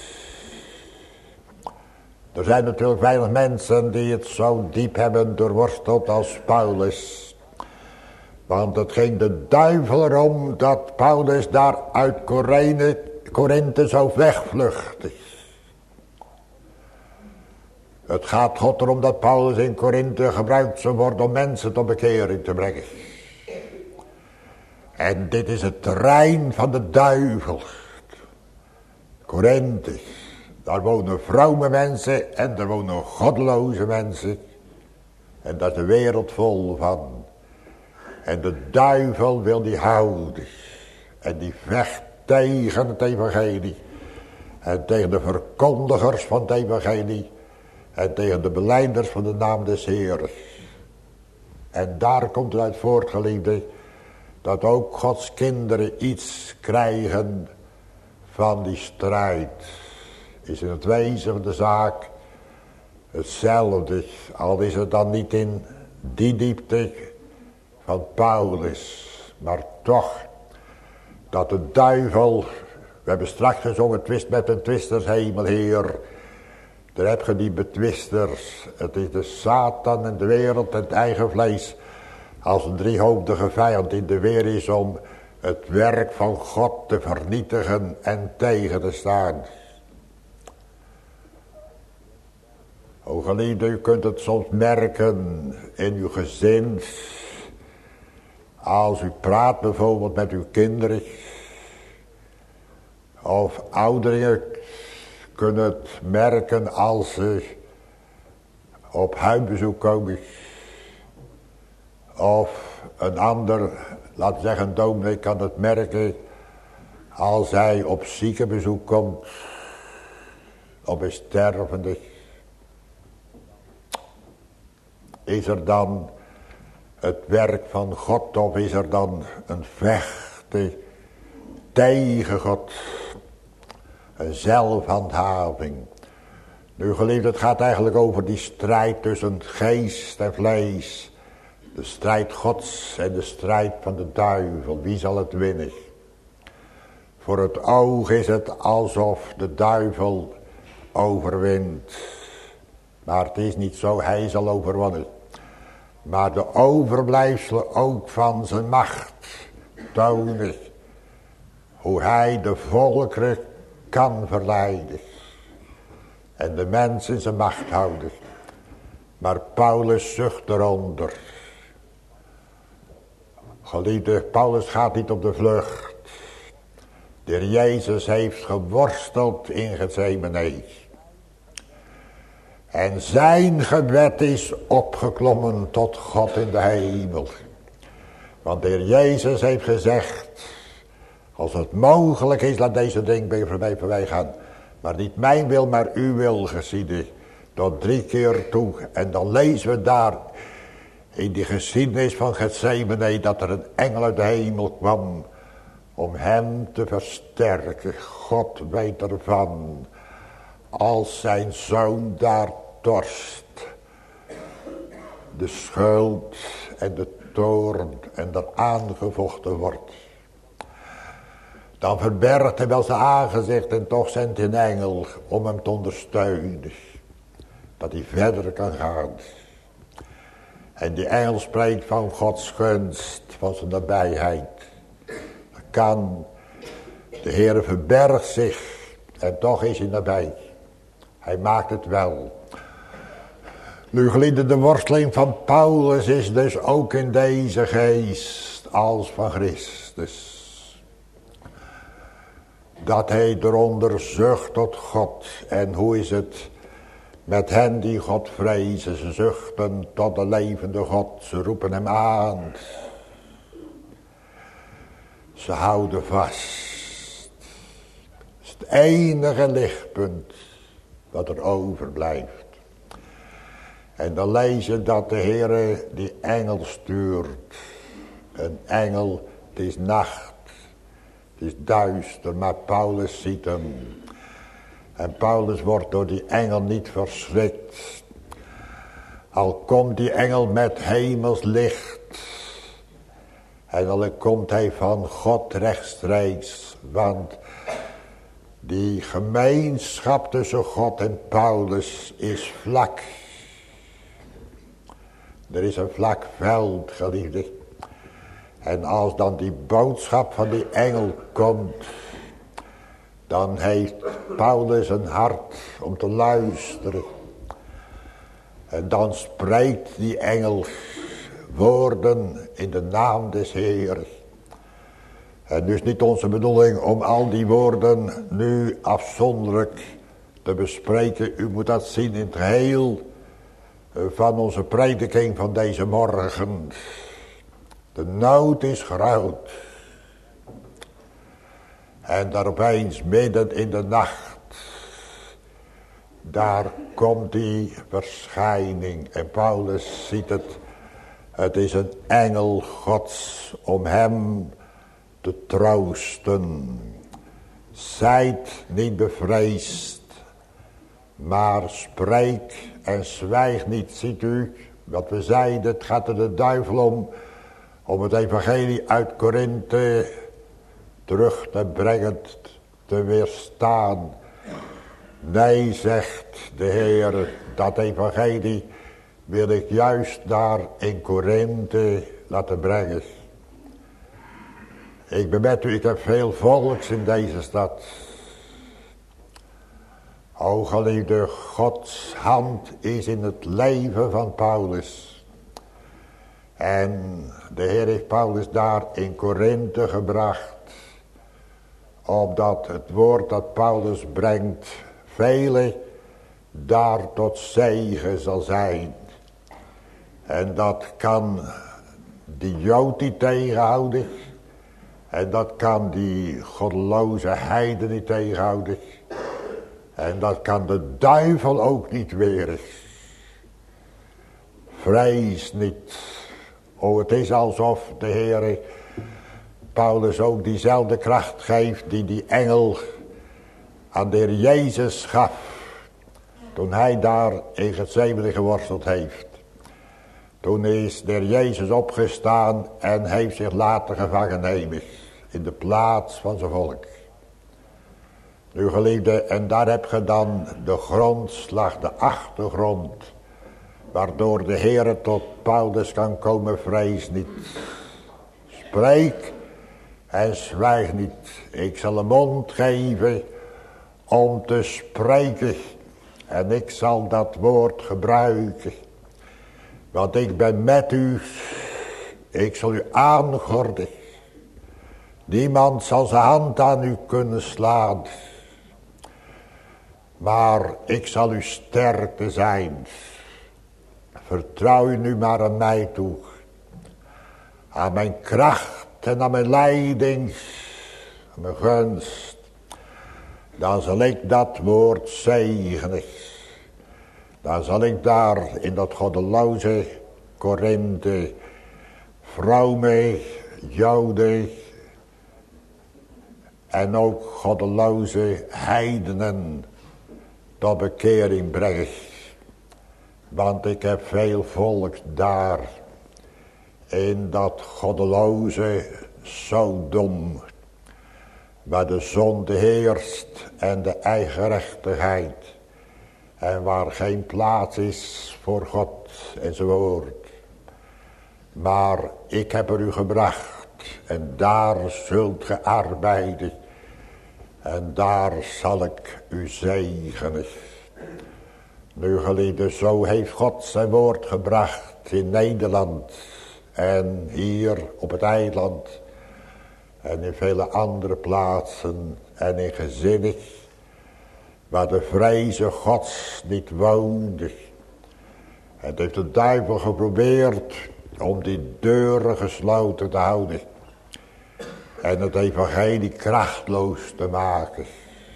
Er zijn natuurlijk weinig mensen die het zo diep hebben doorworsteld als Paulus. Want het ging de duivel erom dat Paulus daar uit Korinthe zou wegvluchten. Het gaat God erom dat Paulus in Korinthe gebruikt zou worden om mensen tot bekering te brengen. En dit is het terrein van de duivel. Korinthe. Daar wonen vrome mensen en er wonen goddeloze mensen. En daar is de wereld vol van. En de duivel wil die houden. En die vecht tegen het evangelie. En tegen de verkondigers van het evangelie. En tegen de belijders van de naam des Heeren. En daar komt het uit voort, geliefde, dat ook Gods kinderen iets krijgen van die strijd. Is in het wezen van de zaak hetzelfde. Al is het dan niet in die diepte van Paulus. Maar toch, dat de duivel, we hebben straks gezongen, twist met een twisters hemel, Heer. Daar heb je die betwisters. Het is de Satan en de wereld en het eigen vlees. Als een driehoofdige vijand in de weer is om het werk van God te vernietigen en tegen te staan. O geliefde, u kunt het soms merken in uw gezin. Als u praat bijvoorbeeld met uw kinderen. Of ouderen kunnen het merken als ze op huisbezoek komen. Of een ander, laten we zeggen een dominee, kan het merken als hij op ziekenbezoek komt. Op een stervende. is er dan het werk van God of is er dan een vechten tegen God? Een zelfhandhaving. Nu geliefd, het gaat eigenlijk over die strijd tussen geest en vlees. De strijd Gods en de strijd van de duivel. Wie zal het winnen? Voor het oog is het alsof de duivel overwint. Maar het is niet zo, hij zal overwonnen. Maar de overblijfselen ook van zijn macht tonen hoe hij de volkeren kan verleiden. En de mensen in zijn macht houden. Maar Paulus zucht eronder. Geliefde, Paulus gaat niet op de vlucht. De Heer Jezus heeft geworsteld in Getsemane. En zijn gebed is opgeklommen tot God in de hemel. Want de Heer Jezus heeft gezegd, als het mogelijk is, laat deze ding bij mij voorbij gaan. Maar niet mijn wil, maar uw wil geschieden. Tot drie keer toe. En dan lezen we daar in die geschiedenis van Getsemane dat er een engel uit de hemel kwam om hem te versterken. God weet ervan. Als zijn zoon daar torst. De schuld en de toorn en er aangevochten wordt. Dan verbergt hij wel zijn aangezicht en toch zendt hij een engel om hem te ondersteunen. Dat hij verder kan gaan. En die engel spreekt van Gods gunst, van zijn nabijheid. Dat kan. De Heer verbergt zich en toch is hij nabij. Hij maakt het wel. Nu geliefde, de worsteling van Paulus is dus ook in deze geest als van Christus. Dat hij eronder zucht tot God. En hoe is het met hen die God vrezen? Ze zuchten tot de levende God. Ze roepen hem aan. Ze houden vast. Dat is het enige lichtpunt wat er overblijft. En dan lees je dat de Heere die engel stuurt. Een engel, het is nacht. Het is duister, maar Paulus ziet hem. En Paulus wordt door die engel niet verschrikt. Al komt die engel met hemels licht. En al komt hij van God rechtstreeks. Want die gemeenschap tussen God en Paulus is vlak. Er is een vlak veld, geliefde. En als dan die boodschap van die engel komt, dan heeft Paulus een hart om te luisteren. En dan spreekt die engel woorden in de naam des Heeren. En dus niet onze bedoeling om al die woorden nu afzonderlijk te bespreken. U moet dat zien in het geheel van onze prediking van deze morgen. De nood is groot. En daar opeens midden in de nacht. Daar komt die verschijning. En Paulus ziet het. Het is een engel Gods om hem te troosten. Zijt niet bevreesd. Maar spreek en zwijg niet. Ziet u wat we zeiden. Het gaat er de duivel om. Om het evangelie uit Korinthe terug te brengen, te weerstaan. Nee, zegt de Heer, dat evangelie wil ik juist daar in Korinthe laten brengen. Ik ben met u, ik heb veel volks in deze stad. O geliefde, Gods hand is in het leven van Paulus. En de Heer heeft Paulus daar in Korinthe gebracht. Opdat het woord dat Paulus brengt, velen daar tot zegen zal zijn. En dat kan die Jood niet tegenhouden. En dat kan die goddeloze heiden niet tegenhouden. En dat kan de duivel ook niet weren. vrees niet. Oh, het is alsof de Heer Paulus ook diezelfde kracht geeft die die engel aan de Heer Jezus gaf. Toen hij daar in Getsemane geworsteld heeft. Toen is de Heer Jezus opgestaan en heeft zich laten gevangen nemen. In de plaats van zijn volk. Nu geliefde, en daar heb je dan de grondslag, de achtergrond. Waardoor de Heer tot Paulus kan komen, vrees niet. Spreek en zwijg niet. Ik zal een mond geven om te spreken. En ik zal dat woord gebruiken. Want ik ben met u. Ik zal u aangorden. Niemand zal zijn hand aan u kunnen slaan. Maar ik zal u sterkte zijn. Vertrouw u nu maar aan mij toe. Aan mijn kracht en aan mijn leiding. Aan mijn gunst. Dan zal ik dat woord zegenen. Dan zal ik daar in dat goddeloze Korinthe vrouwen, joden en ook goddeloze heidenen tot bekering brengen. Want ik heb veel volk daar in dat goddeloze Sodom, waar de zonde heerst en de eigenrechtigheid. En waar geen plaats is voor God en zijn woord. Maar ik heb er u gebracht. En daar zult ge arbeiden. En daar zal ik u zegenen. Nu geliefde, zo heeft God zijn woord gebracht in Nederland. En hier op het eiland. En in vele andere plaatsen. En in gezinnen. Waar de vreze Gods niet woonde. Het heeft de duivel geprobeerd om die deuren gesloten te houden. En het evangelie krachtloos te maken.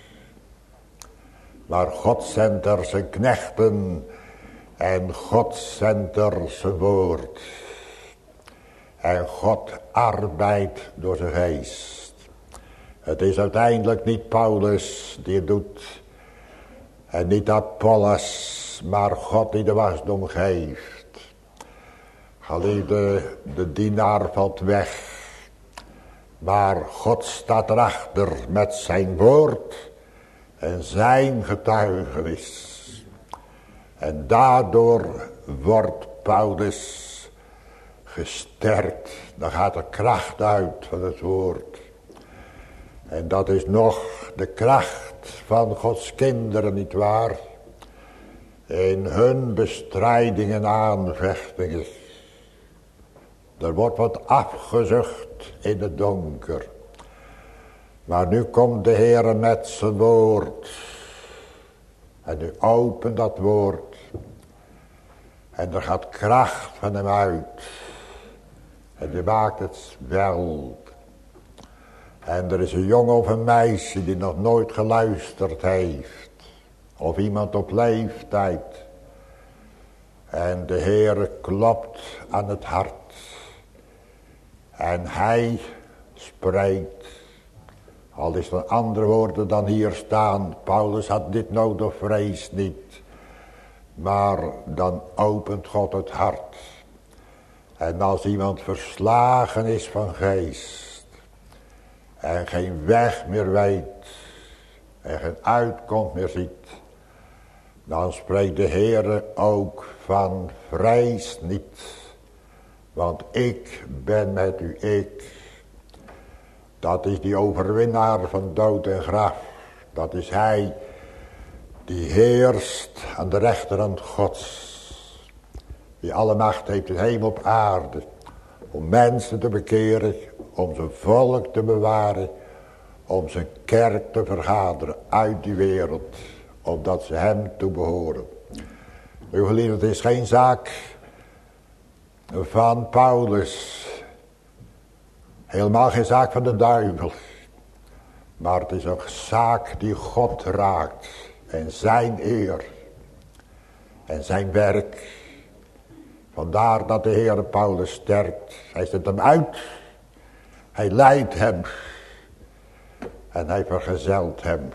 Maar God zendt er zijn knechten. En God zendt er zijn woord. En God arbeidt door zijn geest. Het is uiteindelijk niet Paulus die het doet. En niet Apollos, maar God die de wasdom geeft. Geliefde, de dienaar valt weg. Maar God staat erachter met zijn woord en zijn getuigenis. En daardoor wordt Paulus gesterkt. Dan gaat er kracht uit van het woord. En dat is nog de kracht van Gods kinderen, nietwaar? In hun bestrijdingen en aanvechtingen. Er wordt wat afgezucht in het donker. Maar nu komt de Heer met zijn woord. En u opent dat woord. En er gaat kracht van hem uit. En u maakt het wel. En er is een jongen of een meisje die nog nooit geluisterd heeft. Of iemand op leeftijd. En de Heere klopt aan het hart. En hij spreekt. Al is er andere woorden dan hier staan. Paulus had dit nodig, vrees niet. Maar dan opent God het hart. En als iemand verslagen is van geest. En geen weg meer weet. En geen uitkomst meer ziet. Dan spreekt de Heere ook van vrees niet. Want ik ben met u, ik. Dat is die overwinnaar van dood en graf. Dat is hij die heerst aan de rechterhand Gods. Die alle macht heeft in hemel op aarde. Om mensen te bekeren. Om zijn volk te bewaren. Om zijn kerk te vergaderen uit die wereld. Opdat ze hem toe behoren. Nu geliefd, het is geen zaak van Paulus. Helemaal geen zaak van de duivel. Maar het is een zaak die God raakt. En zijn eer. En zijn werk. Vandaar dat de Heere Paulus sterkt. Hij zet hem uit. Hij leidt hem. En hij vergezelt hem.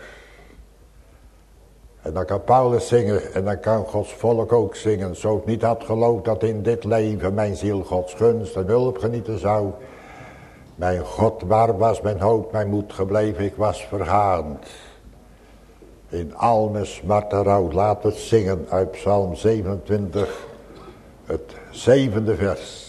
En dan kan Paulus zingen. En dan kan Gods volk ook zingen. Zo ik niet had geloofd dat in dit leven mijn ziel Gods gunst en hulp genieten zou. Mijn God, waar was mijn hoop, mijn moed gebleven, ik was vergaan. In al mijn smart en rouw, laten we het zingen uit Psalm zevenentwintig, het zevende vers.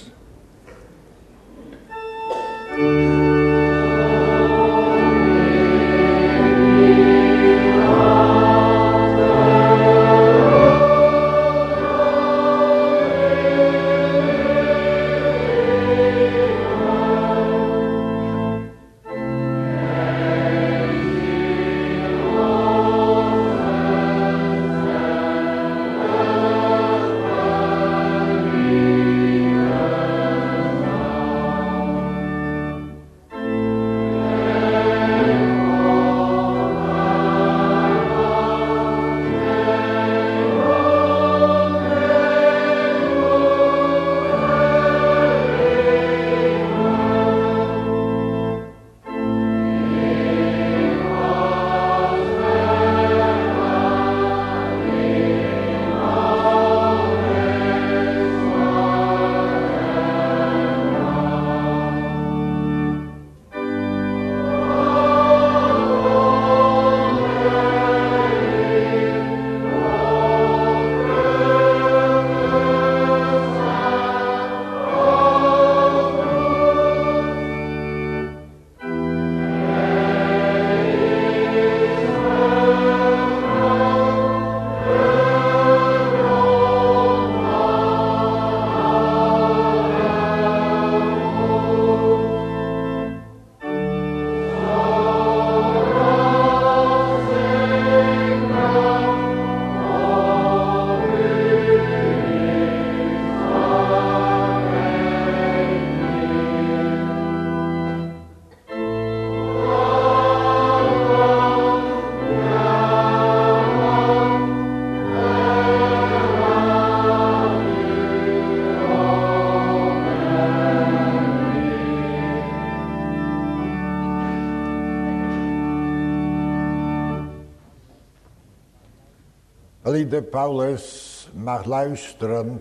Geliefde Paulus mag luisteren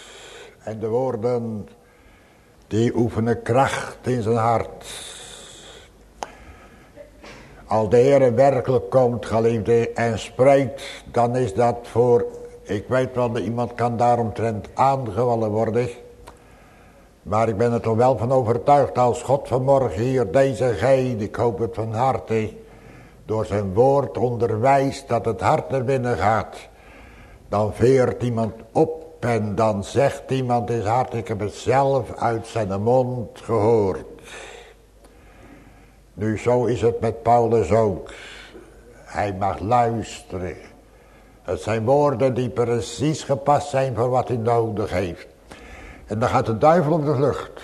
en de woorden die oefenen kracht in zijn hart. Als de Heer werkelijk komt, geliefde, en spreekt, dan is dat voor, ik weet wel dat iemand kan daaromtrent aangevallen worden, maar ik ben er toch wel van overtuigd als God vanmorgen hier deze geest, ik hoop het van harte, door zijn woord onderwijst dat het hart naar binnen gaat. Dan veert iemand op en dan zegt iemand in zijn hart, ik heb het zelf uit zijn mond gehoord. Nu zo is het met Paulus ook. Hij mag luisteren. Het zijn woorden die precies gepast zijn voor wat hij nodig heeft. En dan gaat de duivel op de vlucht.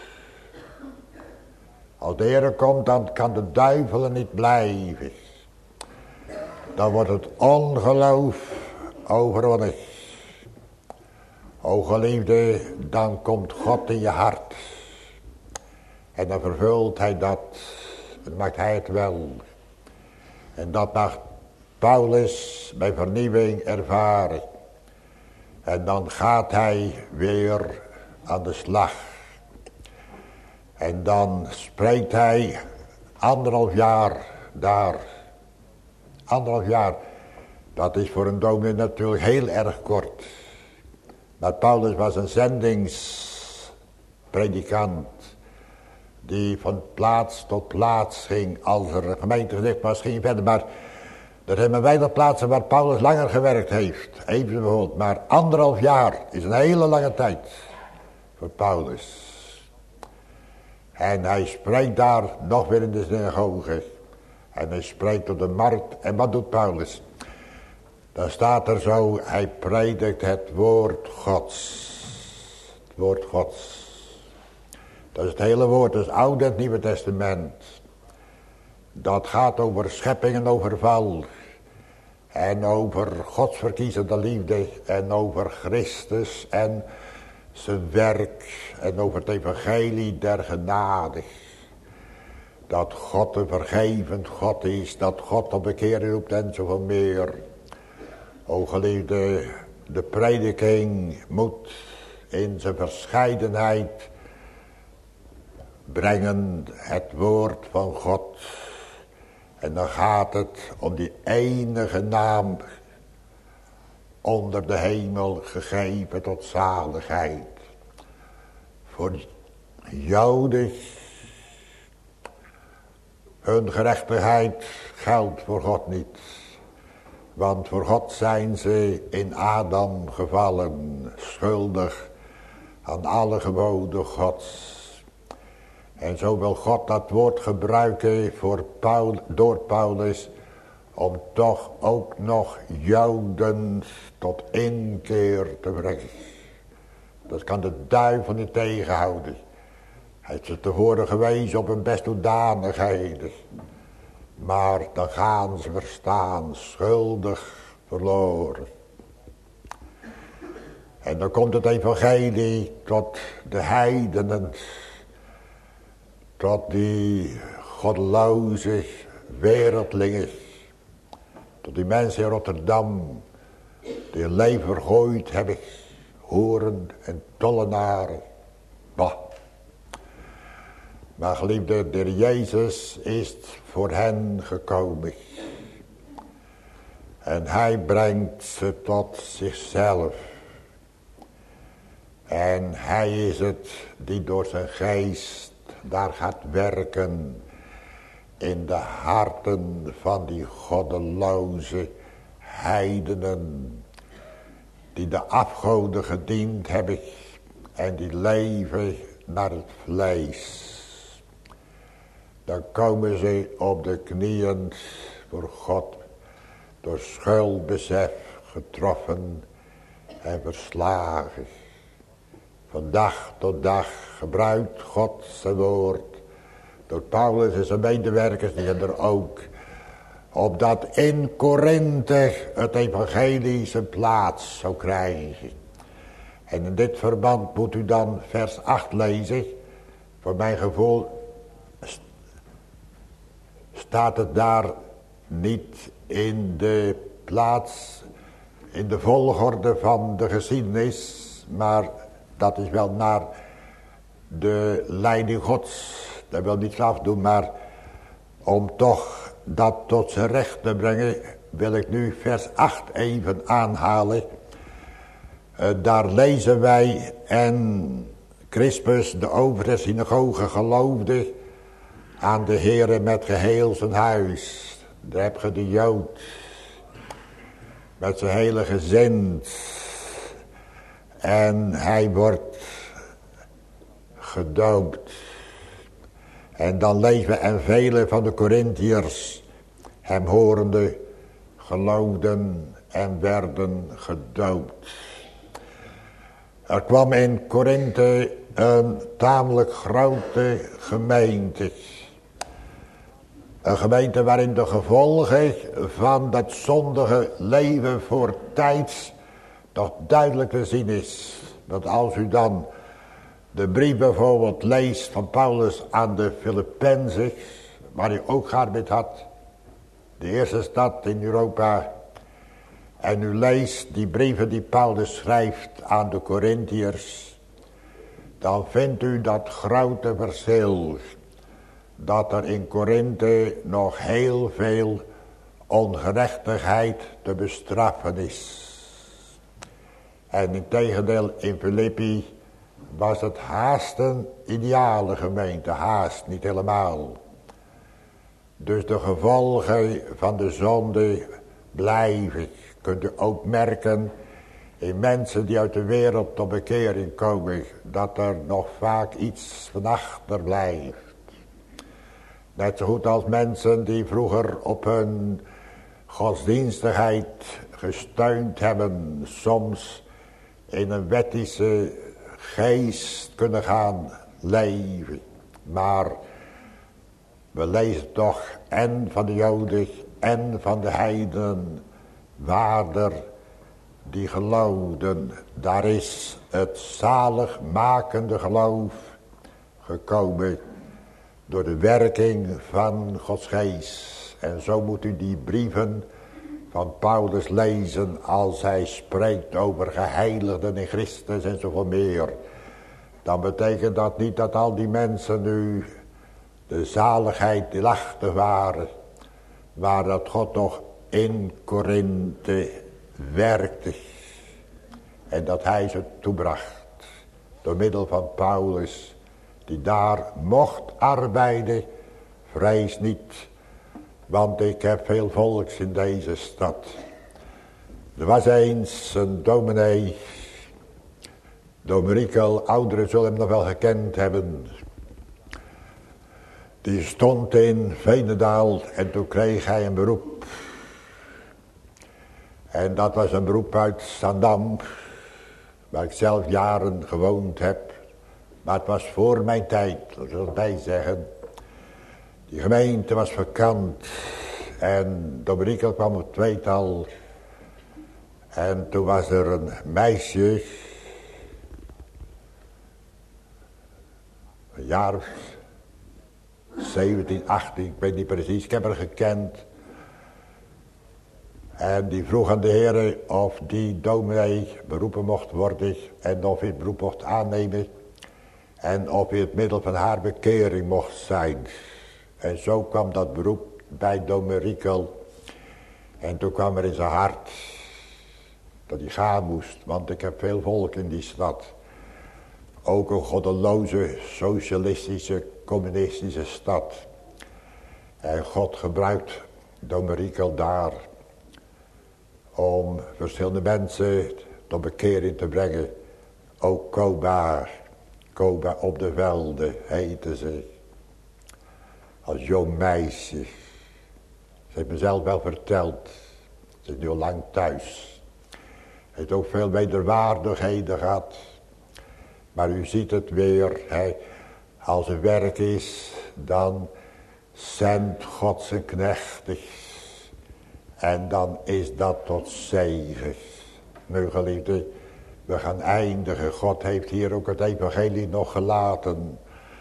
Als de Heer komt, dan kan de duivel er niet blijven. Dan wordt het ongeloof overwonnen. O geliefde, dan komt God in je hart. En dan vervult hij dat. Dan maakt hij het wel. En dat mag Paulus bij vernieuwing ervaren. En dan gaat hij weer aan de slag. En dan spreekt hij anderhalf jaar daar. Anderhalf jaar. Dat is voor een dominee natuurlijk heel erg kort. Maar Paulus was een zendingspredikant. Die van plaats tot plaats ging. Als er een gemeente gedicht was, ging hij verder. Maar er zijn maar weinig plaatsen waar Paulus langer gewerkt heeft. Even bijvoorbeeld. Maar anderhalf jaar is een hele lange tijd. Voor Paulus. En hij spreekt daar nog weer in de synagoge. En hij spreekt op de markt. En wat doet Paulus? Dan staat er zo, hij predikt het woord Gods. Het woord Gods. Dat is het hele woord, dat is het Oude en het Nieuwe Testament. Dat gaat over schepping en over val. En over Gods verkiezende liefde. En over Christus. En zijn werk en over het evangelie der genade. Dat God een vergevend God is, dat God tot bekering roept en zoveel meer. O geliefde, de prediking moet in zijn verscheidenheid brengen het woord van God. En dan gaat het om die enige naam onder de hemel gegeven tot zaligheid. Voor Joden, hun gerechtigheid geldt voor God niet. Want voor God zijn ze in Adam gevallen, schuldig aan alle geboden Gods. En zo wil God dat woord gebruiken voor Paul, door Paulus, om toch ook nog Joden tot inkeer te brengen. Dat kan de duivel niet tegenhouden. Hij heeft ze tevoren gewezen op hun best hoedanigheden. Maar dan gaan ze verstaan, schuldig verloren. En dan komt het evangelie tot de heidenen. Tot die godloze wereldlingen. Tot die mensen in Rotterdam. Die hun leven vergooid hebben. Hoeren en tollenaren. Bah. Maar geliefde, de Heer Jezus is voor hen gekomen. En hij brengt ze tot zichzelf. En hij is het die door zijn geest daar gaat werken in de harten van die goddeloze heidenen. Die de afgoden gediend hebben en die leven naar het vlees. Dan komen ze op de knieën voor God, door schuldbesef getroffen en verslagen. Van dag tot dag gebruikt God zijn woord. Door Paulus en zijn medewerkers, die zijn er ook. Opdat in Korinthe het evangelie zijn plaats zou krijgen. En in dit verband moet u dan vers acht lezen. Voor mijn gevoel staat het daar niet in de plaats, in de volgorde van de geschiedenis. Maar dat is wel naar de leiding Gods. Dat wil niets afdoen, maar om toch dat tot zijn recht te brengen, wil ik nu vers acht even aanhalen. Uh, daar lezen wij, en Crispus, de over der synagoge, geloofde aan de Heere met geheel zijn huis. Daar heb je de Jood met zijn hele gezin. En hij wordt gedoopt. En dan lezen we, en vele van de Corinthiërs, hem horende, geloofden en werden gedoopt. Er kwam in Korinthe een tamelijk grote gemeente. Een gemeente waarin de gevolgen van dat zondige leven voor tijds toch duidelijk te zien is. Dat als u dan de brief bijvoorbeeld leest van Paulus aan de Filippenzen, waar hij ook gearbeid had, de eerste stad in Europa, en u leest die brieven die Paulus schrijft aan de Corinthiërs, dan vindt u dat grote verschil, dat er in Korinthe nog heel veel ongerechtigheid te bestraffen is. En in tegendeel in Filippi was het haast een ideale gemeente, haast niet helemaal. Dus de gevolgen van de zonde blijven. Kunt u ook merken in mensen die uit de wereld tot bekering komen, dat er nog vaak iets van achter blijft. Net zo goed als mensen die vroeger op hun godsdienstigheid gesteund hebben, soms in een wettische geest kunnen gaan leven. Maar we lezen toch en van de Joden en van de heidenen waar er die geloofden, daar is het zaligmakende geloof gekomen door de werking van Gods geest. En zo moet u die brieven van Paulus lezen als hij spreekt over geheiligden in Christus en zoveel meer. Dan betekent dat niet dat al die mensen nu de zaligheid deelachtig waren, maar dat God nog in Korinthe werkte en dat hij ze toebracht door middel van Paulus, die daar mocht arbeiden. Vrees niet, want ik heb veel volks in deze stad. Er was eens een dominee, Domerikel, ouderen zullen hem nog wel gekend hebben. Die stond in Veenendaal en toen kreeg hij een beroep. En dat was een beroep uit Zandam, waar ik zelf jaren gewoond heb. Maar het was voor mijn tijd, dat wil ik bij zeggen. Die gemeente was vakant en Domerikel kwam op tweetal. En toen was er een meisje, een jaar of zeventien, achttien, ik weet niet precies, ik heb haar gekend. En die vroeg aan de Heer of die dominee beroepen mocht worden en of hij het beroep mocht aannemen. En of hij het middel van haar bekering mocht zijn. En zo kwam dat beroep bij Domerikel. En toen kwam er in zijn hart dat hij gaan moest, want ik heb veel volk in die stad. Ook een goddeloze, socialistische, communistische stad. En God gebruikt Domerikel daar om verschillende mensen tot bekering te brengen. Ook Koba, Koba op de velden heette ze. Als jong meisje. Ze heeft mezelf wel verteld. Ze is nu al lang thuis. Heeft ook veel wederwaardigheden gehad. Maar u ziet het weer. Hè, als er werk is, dan zendt God zijn knechten. En dan is dat tot zegen. Mijn geliefde, we gaan eindigen. God heeft hier ook het evangelie nog gelaten.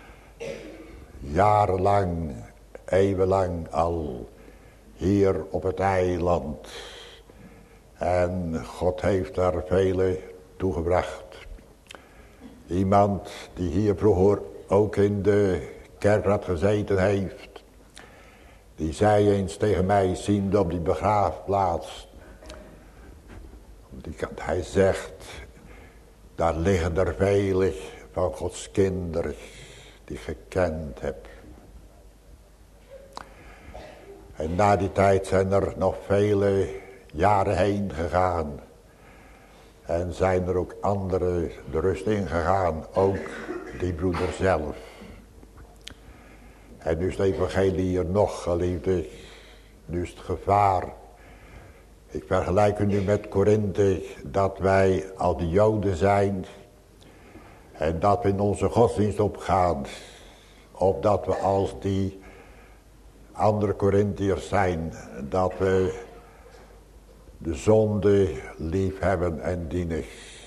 Jarenlang, eeuwenlang al. Hier op het eiland. En God heeft daar vele toegebracht. Iemand die hier vroeger ook in de kerkraad gezeten heeft. Die zei eens tegen mij, ziende op die begraafplaats. Die, hij zegt, daar liggen er vele van Gods kinderen die ik gekend heb. En na die tijd zijn er nog vele jaren heen gegaan. En zijn er ook anderen de rust ingegaan, ook die broeder zelf. En nu is het evangelie hier nog, geliefde. Nu is het gevaar. Ik vergelijk u nu met Korinthe, dat wij al de Joden zijn. En dat we in onze godsdienst opgaan. Opdat we als die andere Korinthiërs zijn. Dat we de zonde lief hebben en dienen.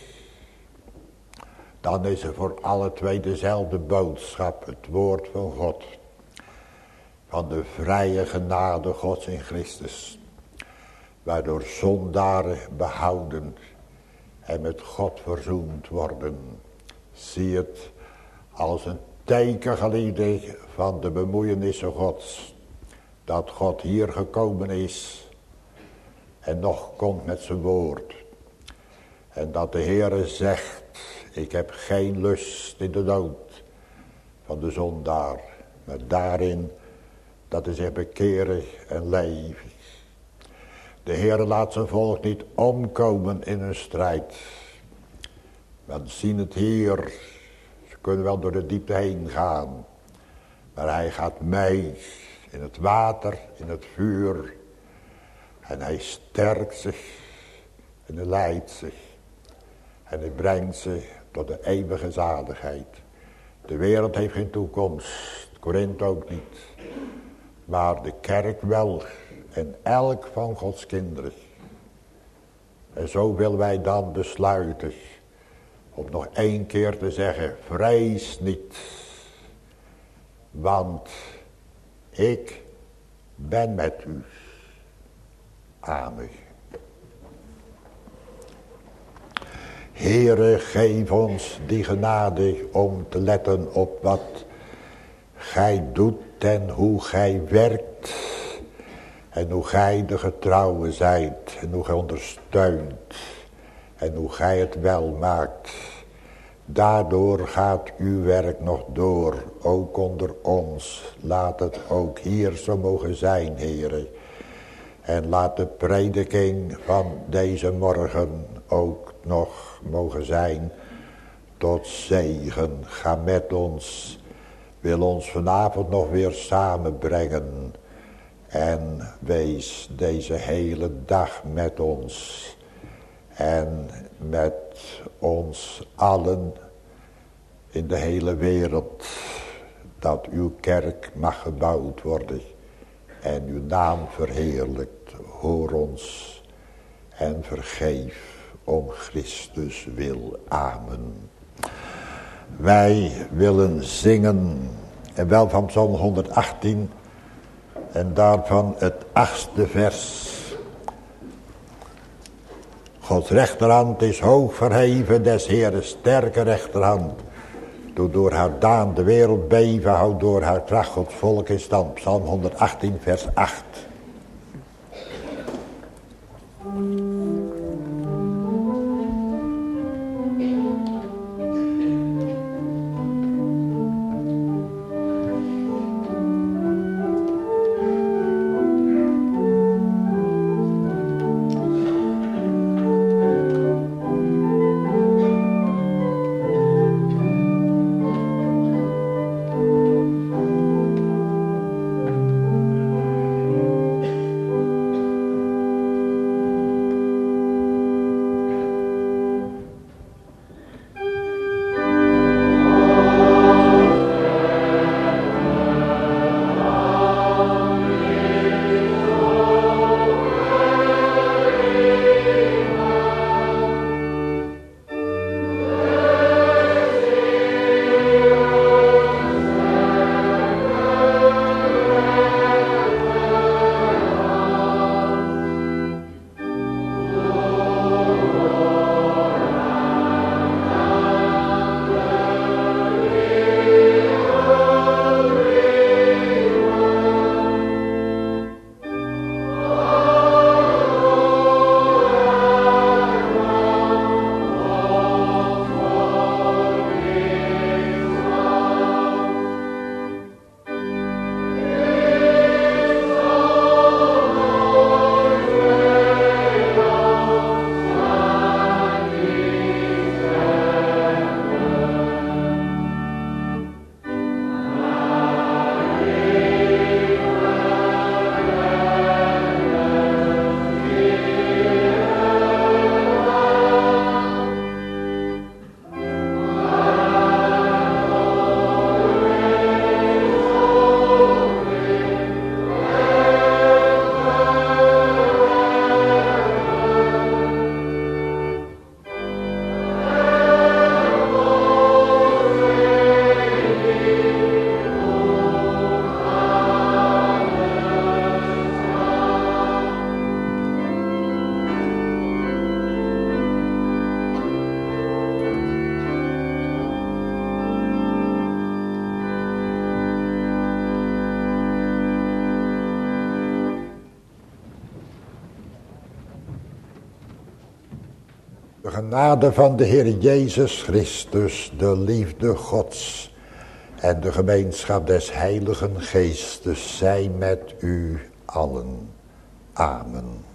Dan is er voor alle twee dezelfde boodschap. Het woord van God. Van de vrije genade Gods in Christus. Waardoor zondaren behouden. En met God verzoend worden. Zie het als een teken, geliefde, van de bemoeienissen Gods. Dat God hier gekomen is. En nog komt met zijn woord. En dat de Heere zegt. Ik heb geen lust in de dood van de zondaar. Maar daarin dat hij zich bekeren en leven. De Heere laat zijn volk niet omkomen in een strijd. We zien het hier. Ze kunnen wel door de diepte heen gaan. Maar hij gaat mee in het water, in het vuur. En hij sterkt zich. En hij leidt zich. En hij brengt ze tot de eeuwige zaligheid. De wereld heeft geen toekomst. Korinthe ook niet. Maar de kerk wel. En elk van Gods kinderen. En zo willen wij dan besluiten om nog één keer te zeggen, vrees niet, want ik ben met u. Amen. Heere, geef ons die genade om te letten op wat gij doet en hoe gij werkt. En hoe gij de getrouwe zijt en hoe gij ondersteunt en hoe gij het wel maakt. Daardoor gaat uw werk nog door, ook onder ons. Laat het ook hier zo mogen zijn, Heere. En laat de prediking van deze morgen ook nog mogen zijn tot zegen. Ga met ons, wil ons vanavond nog weer samenbrengen. En wees deze hele dag met ons. En met ons allen in de hele wereld. Dat uw kerk mag gebouwd worden. En uw naam verheerlijkt. Hoor ons en vergeef om Christus wil. Amen. Wij willen zingen. En wel van Psalm honderdachttien. En daarvan het achtste vers. Gods rechterhand is hoog verheven, des Heeren sterke rechterhand. Doe door haar daan de wereld beven, houd door haar kracht Gods volk in stand. Psalm honderdachttien vers acht. De genade van de Heer Jezus Christus, de liefde Gods en de gemeenschap des Heiligen Geestes zij met u allen. Amen.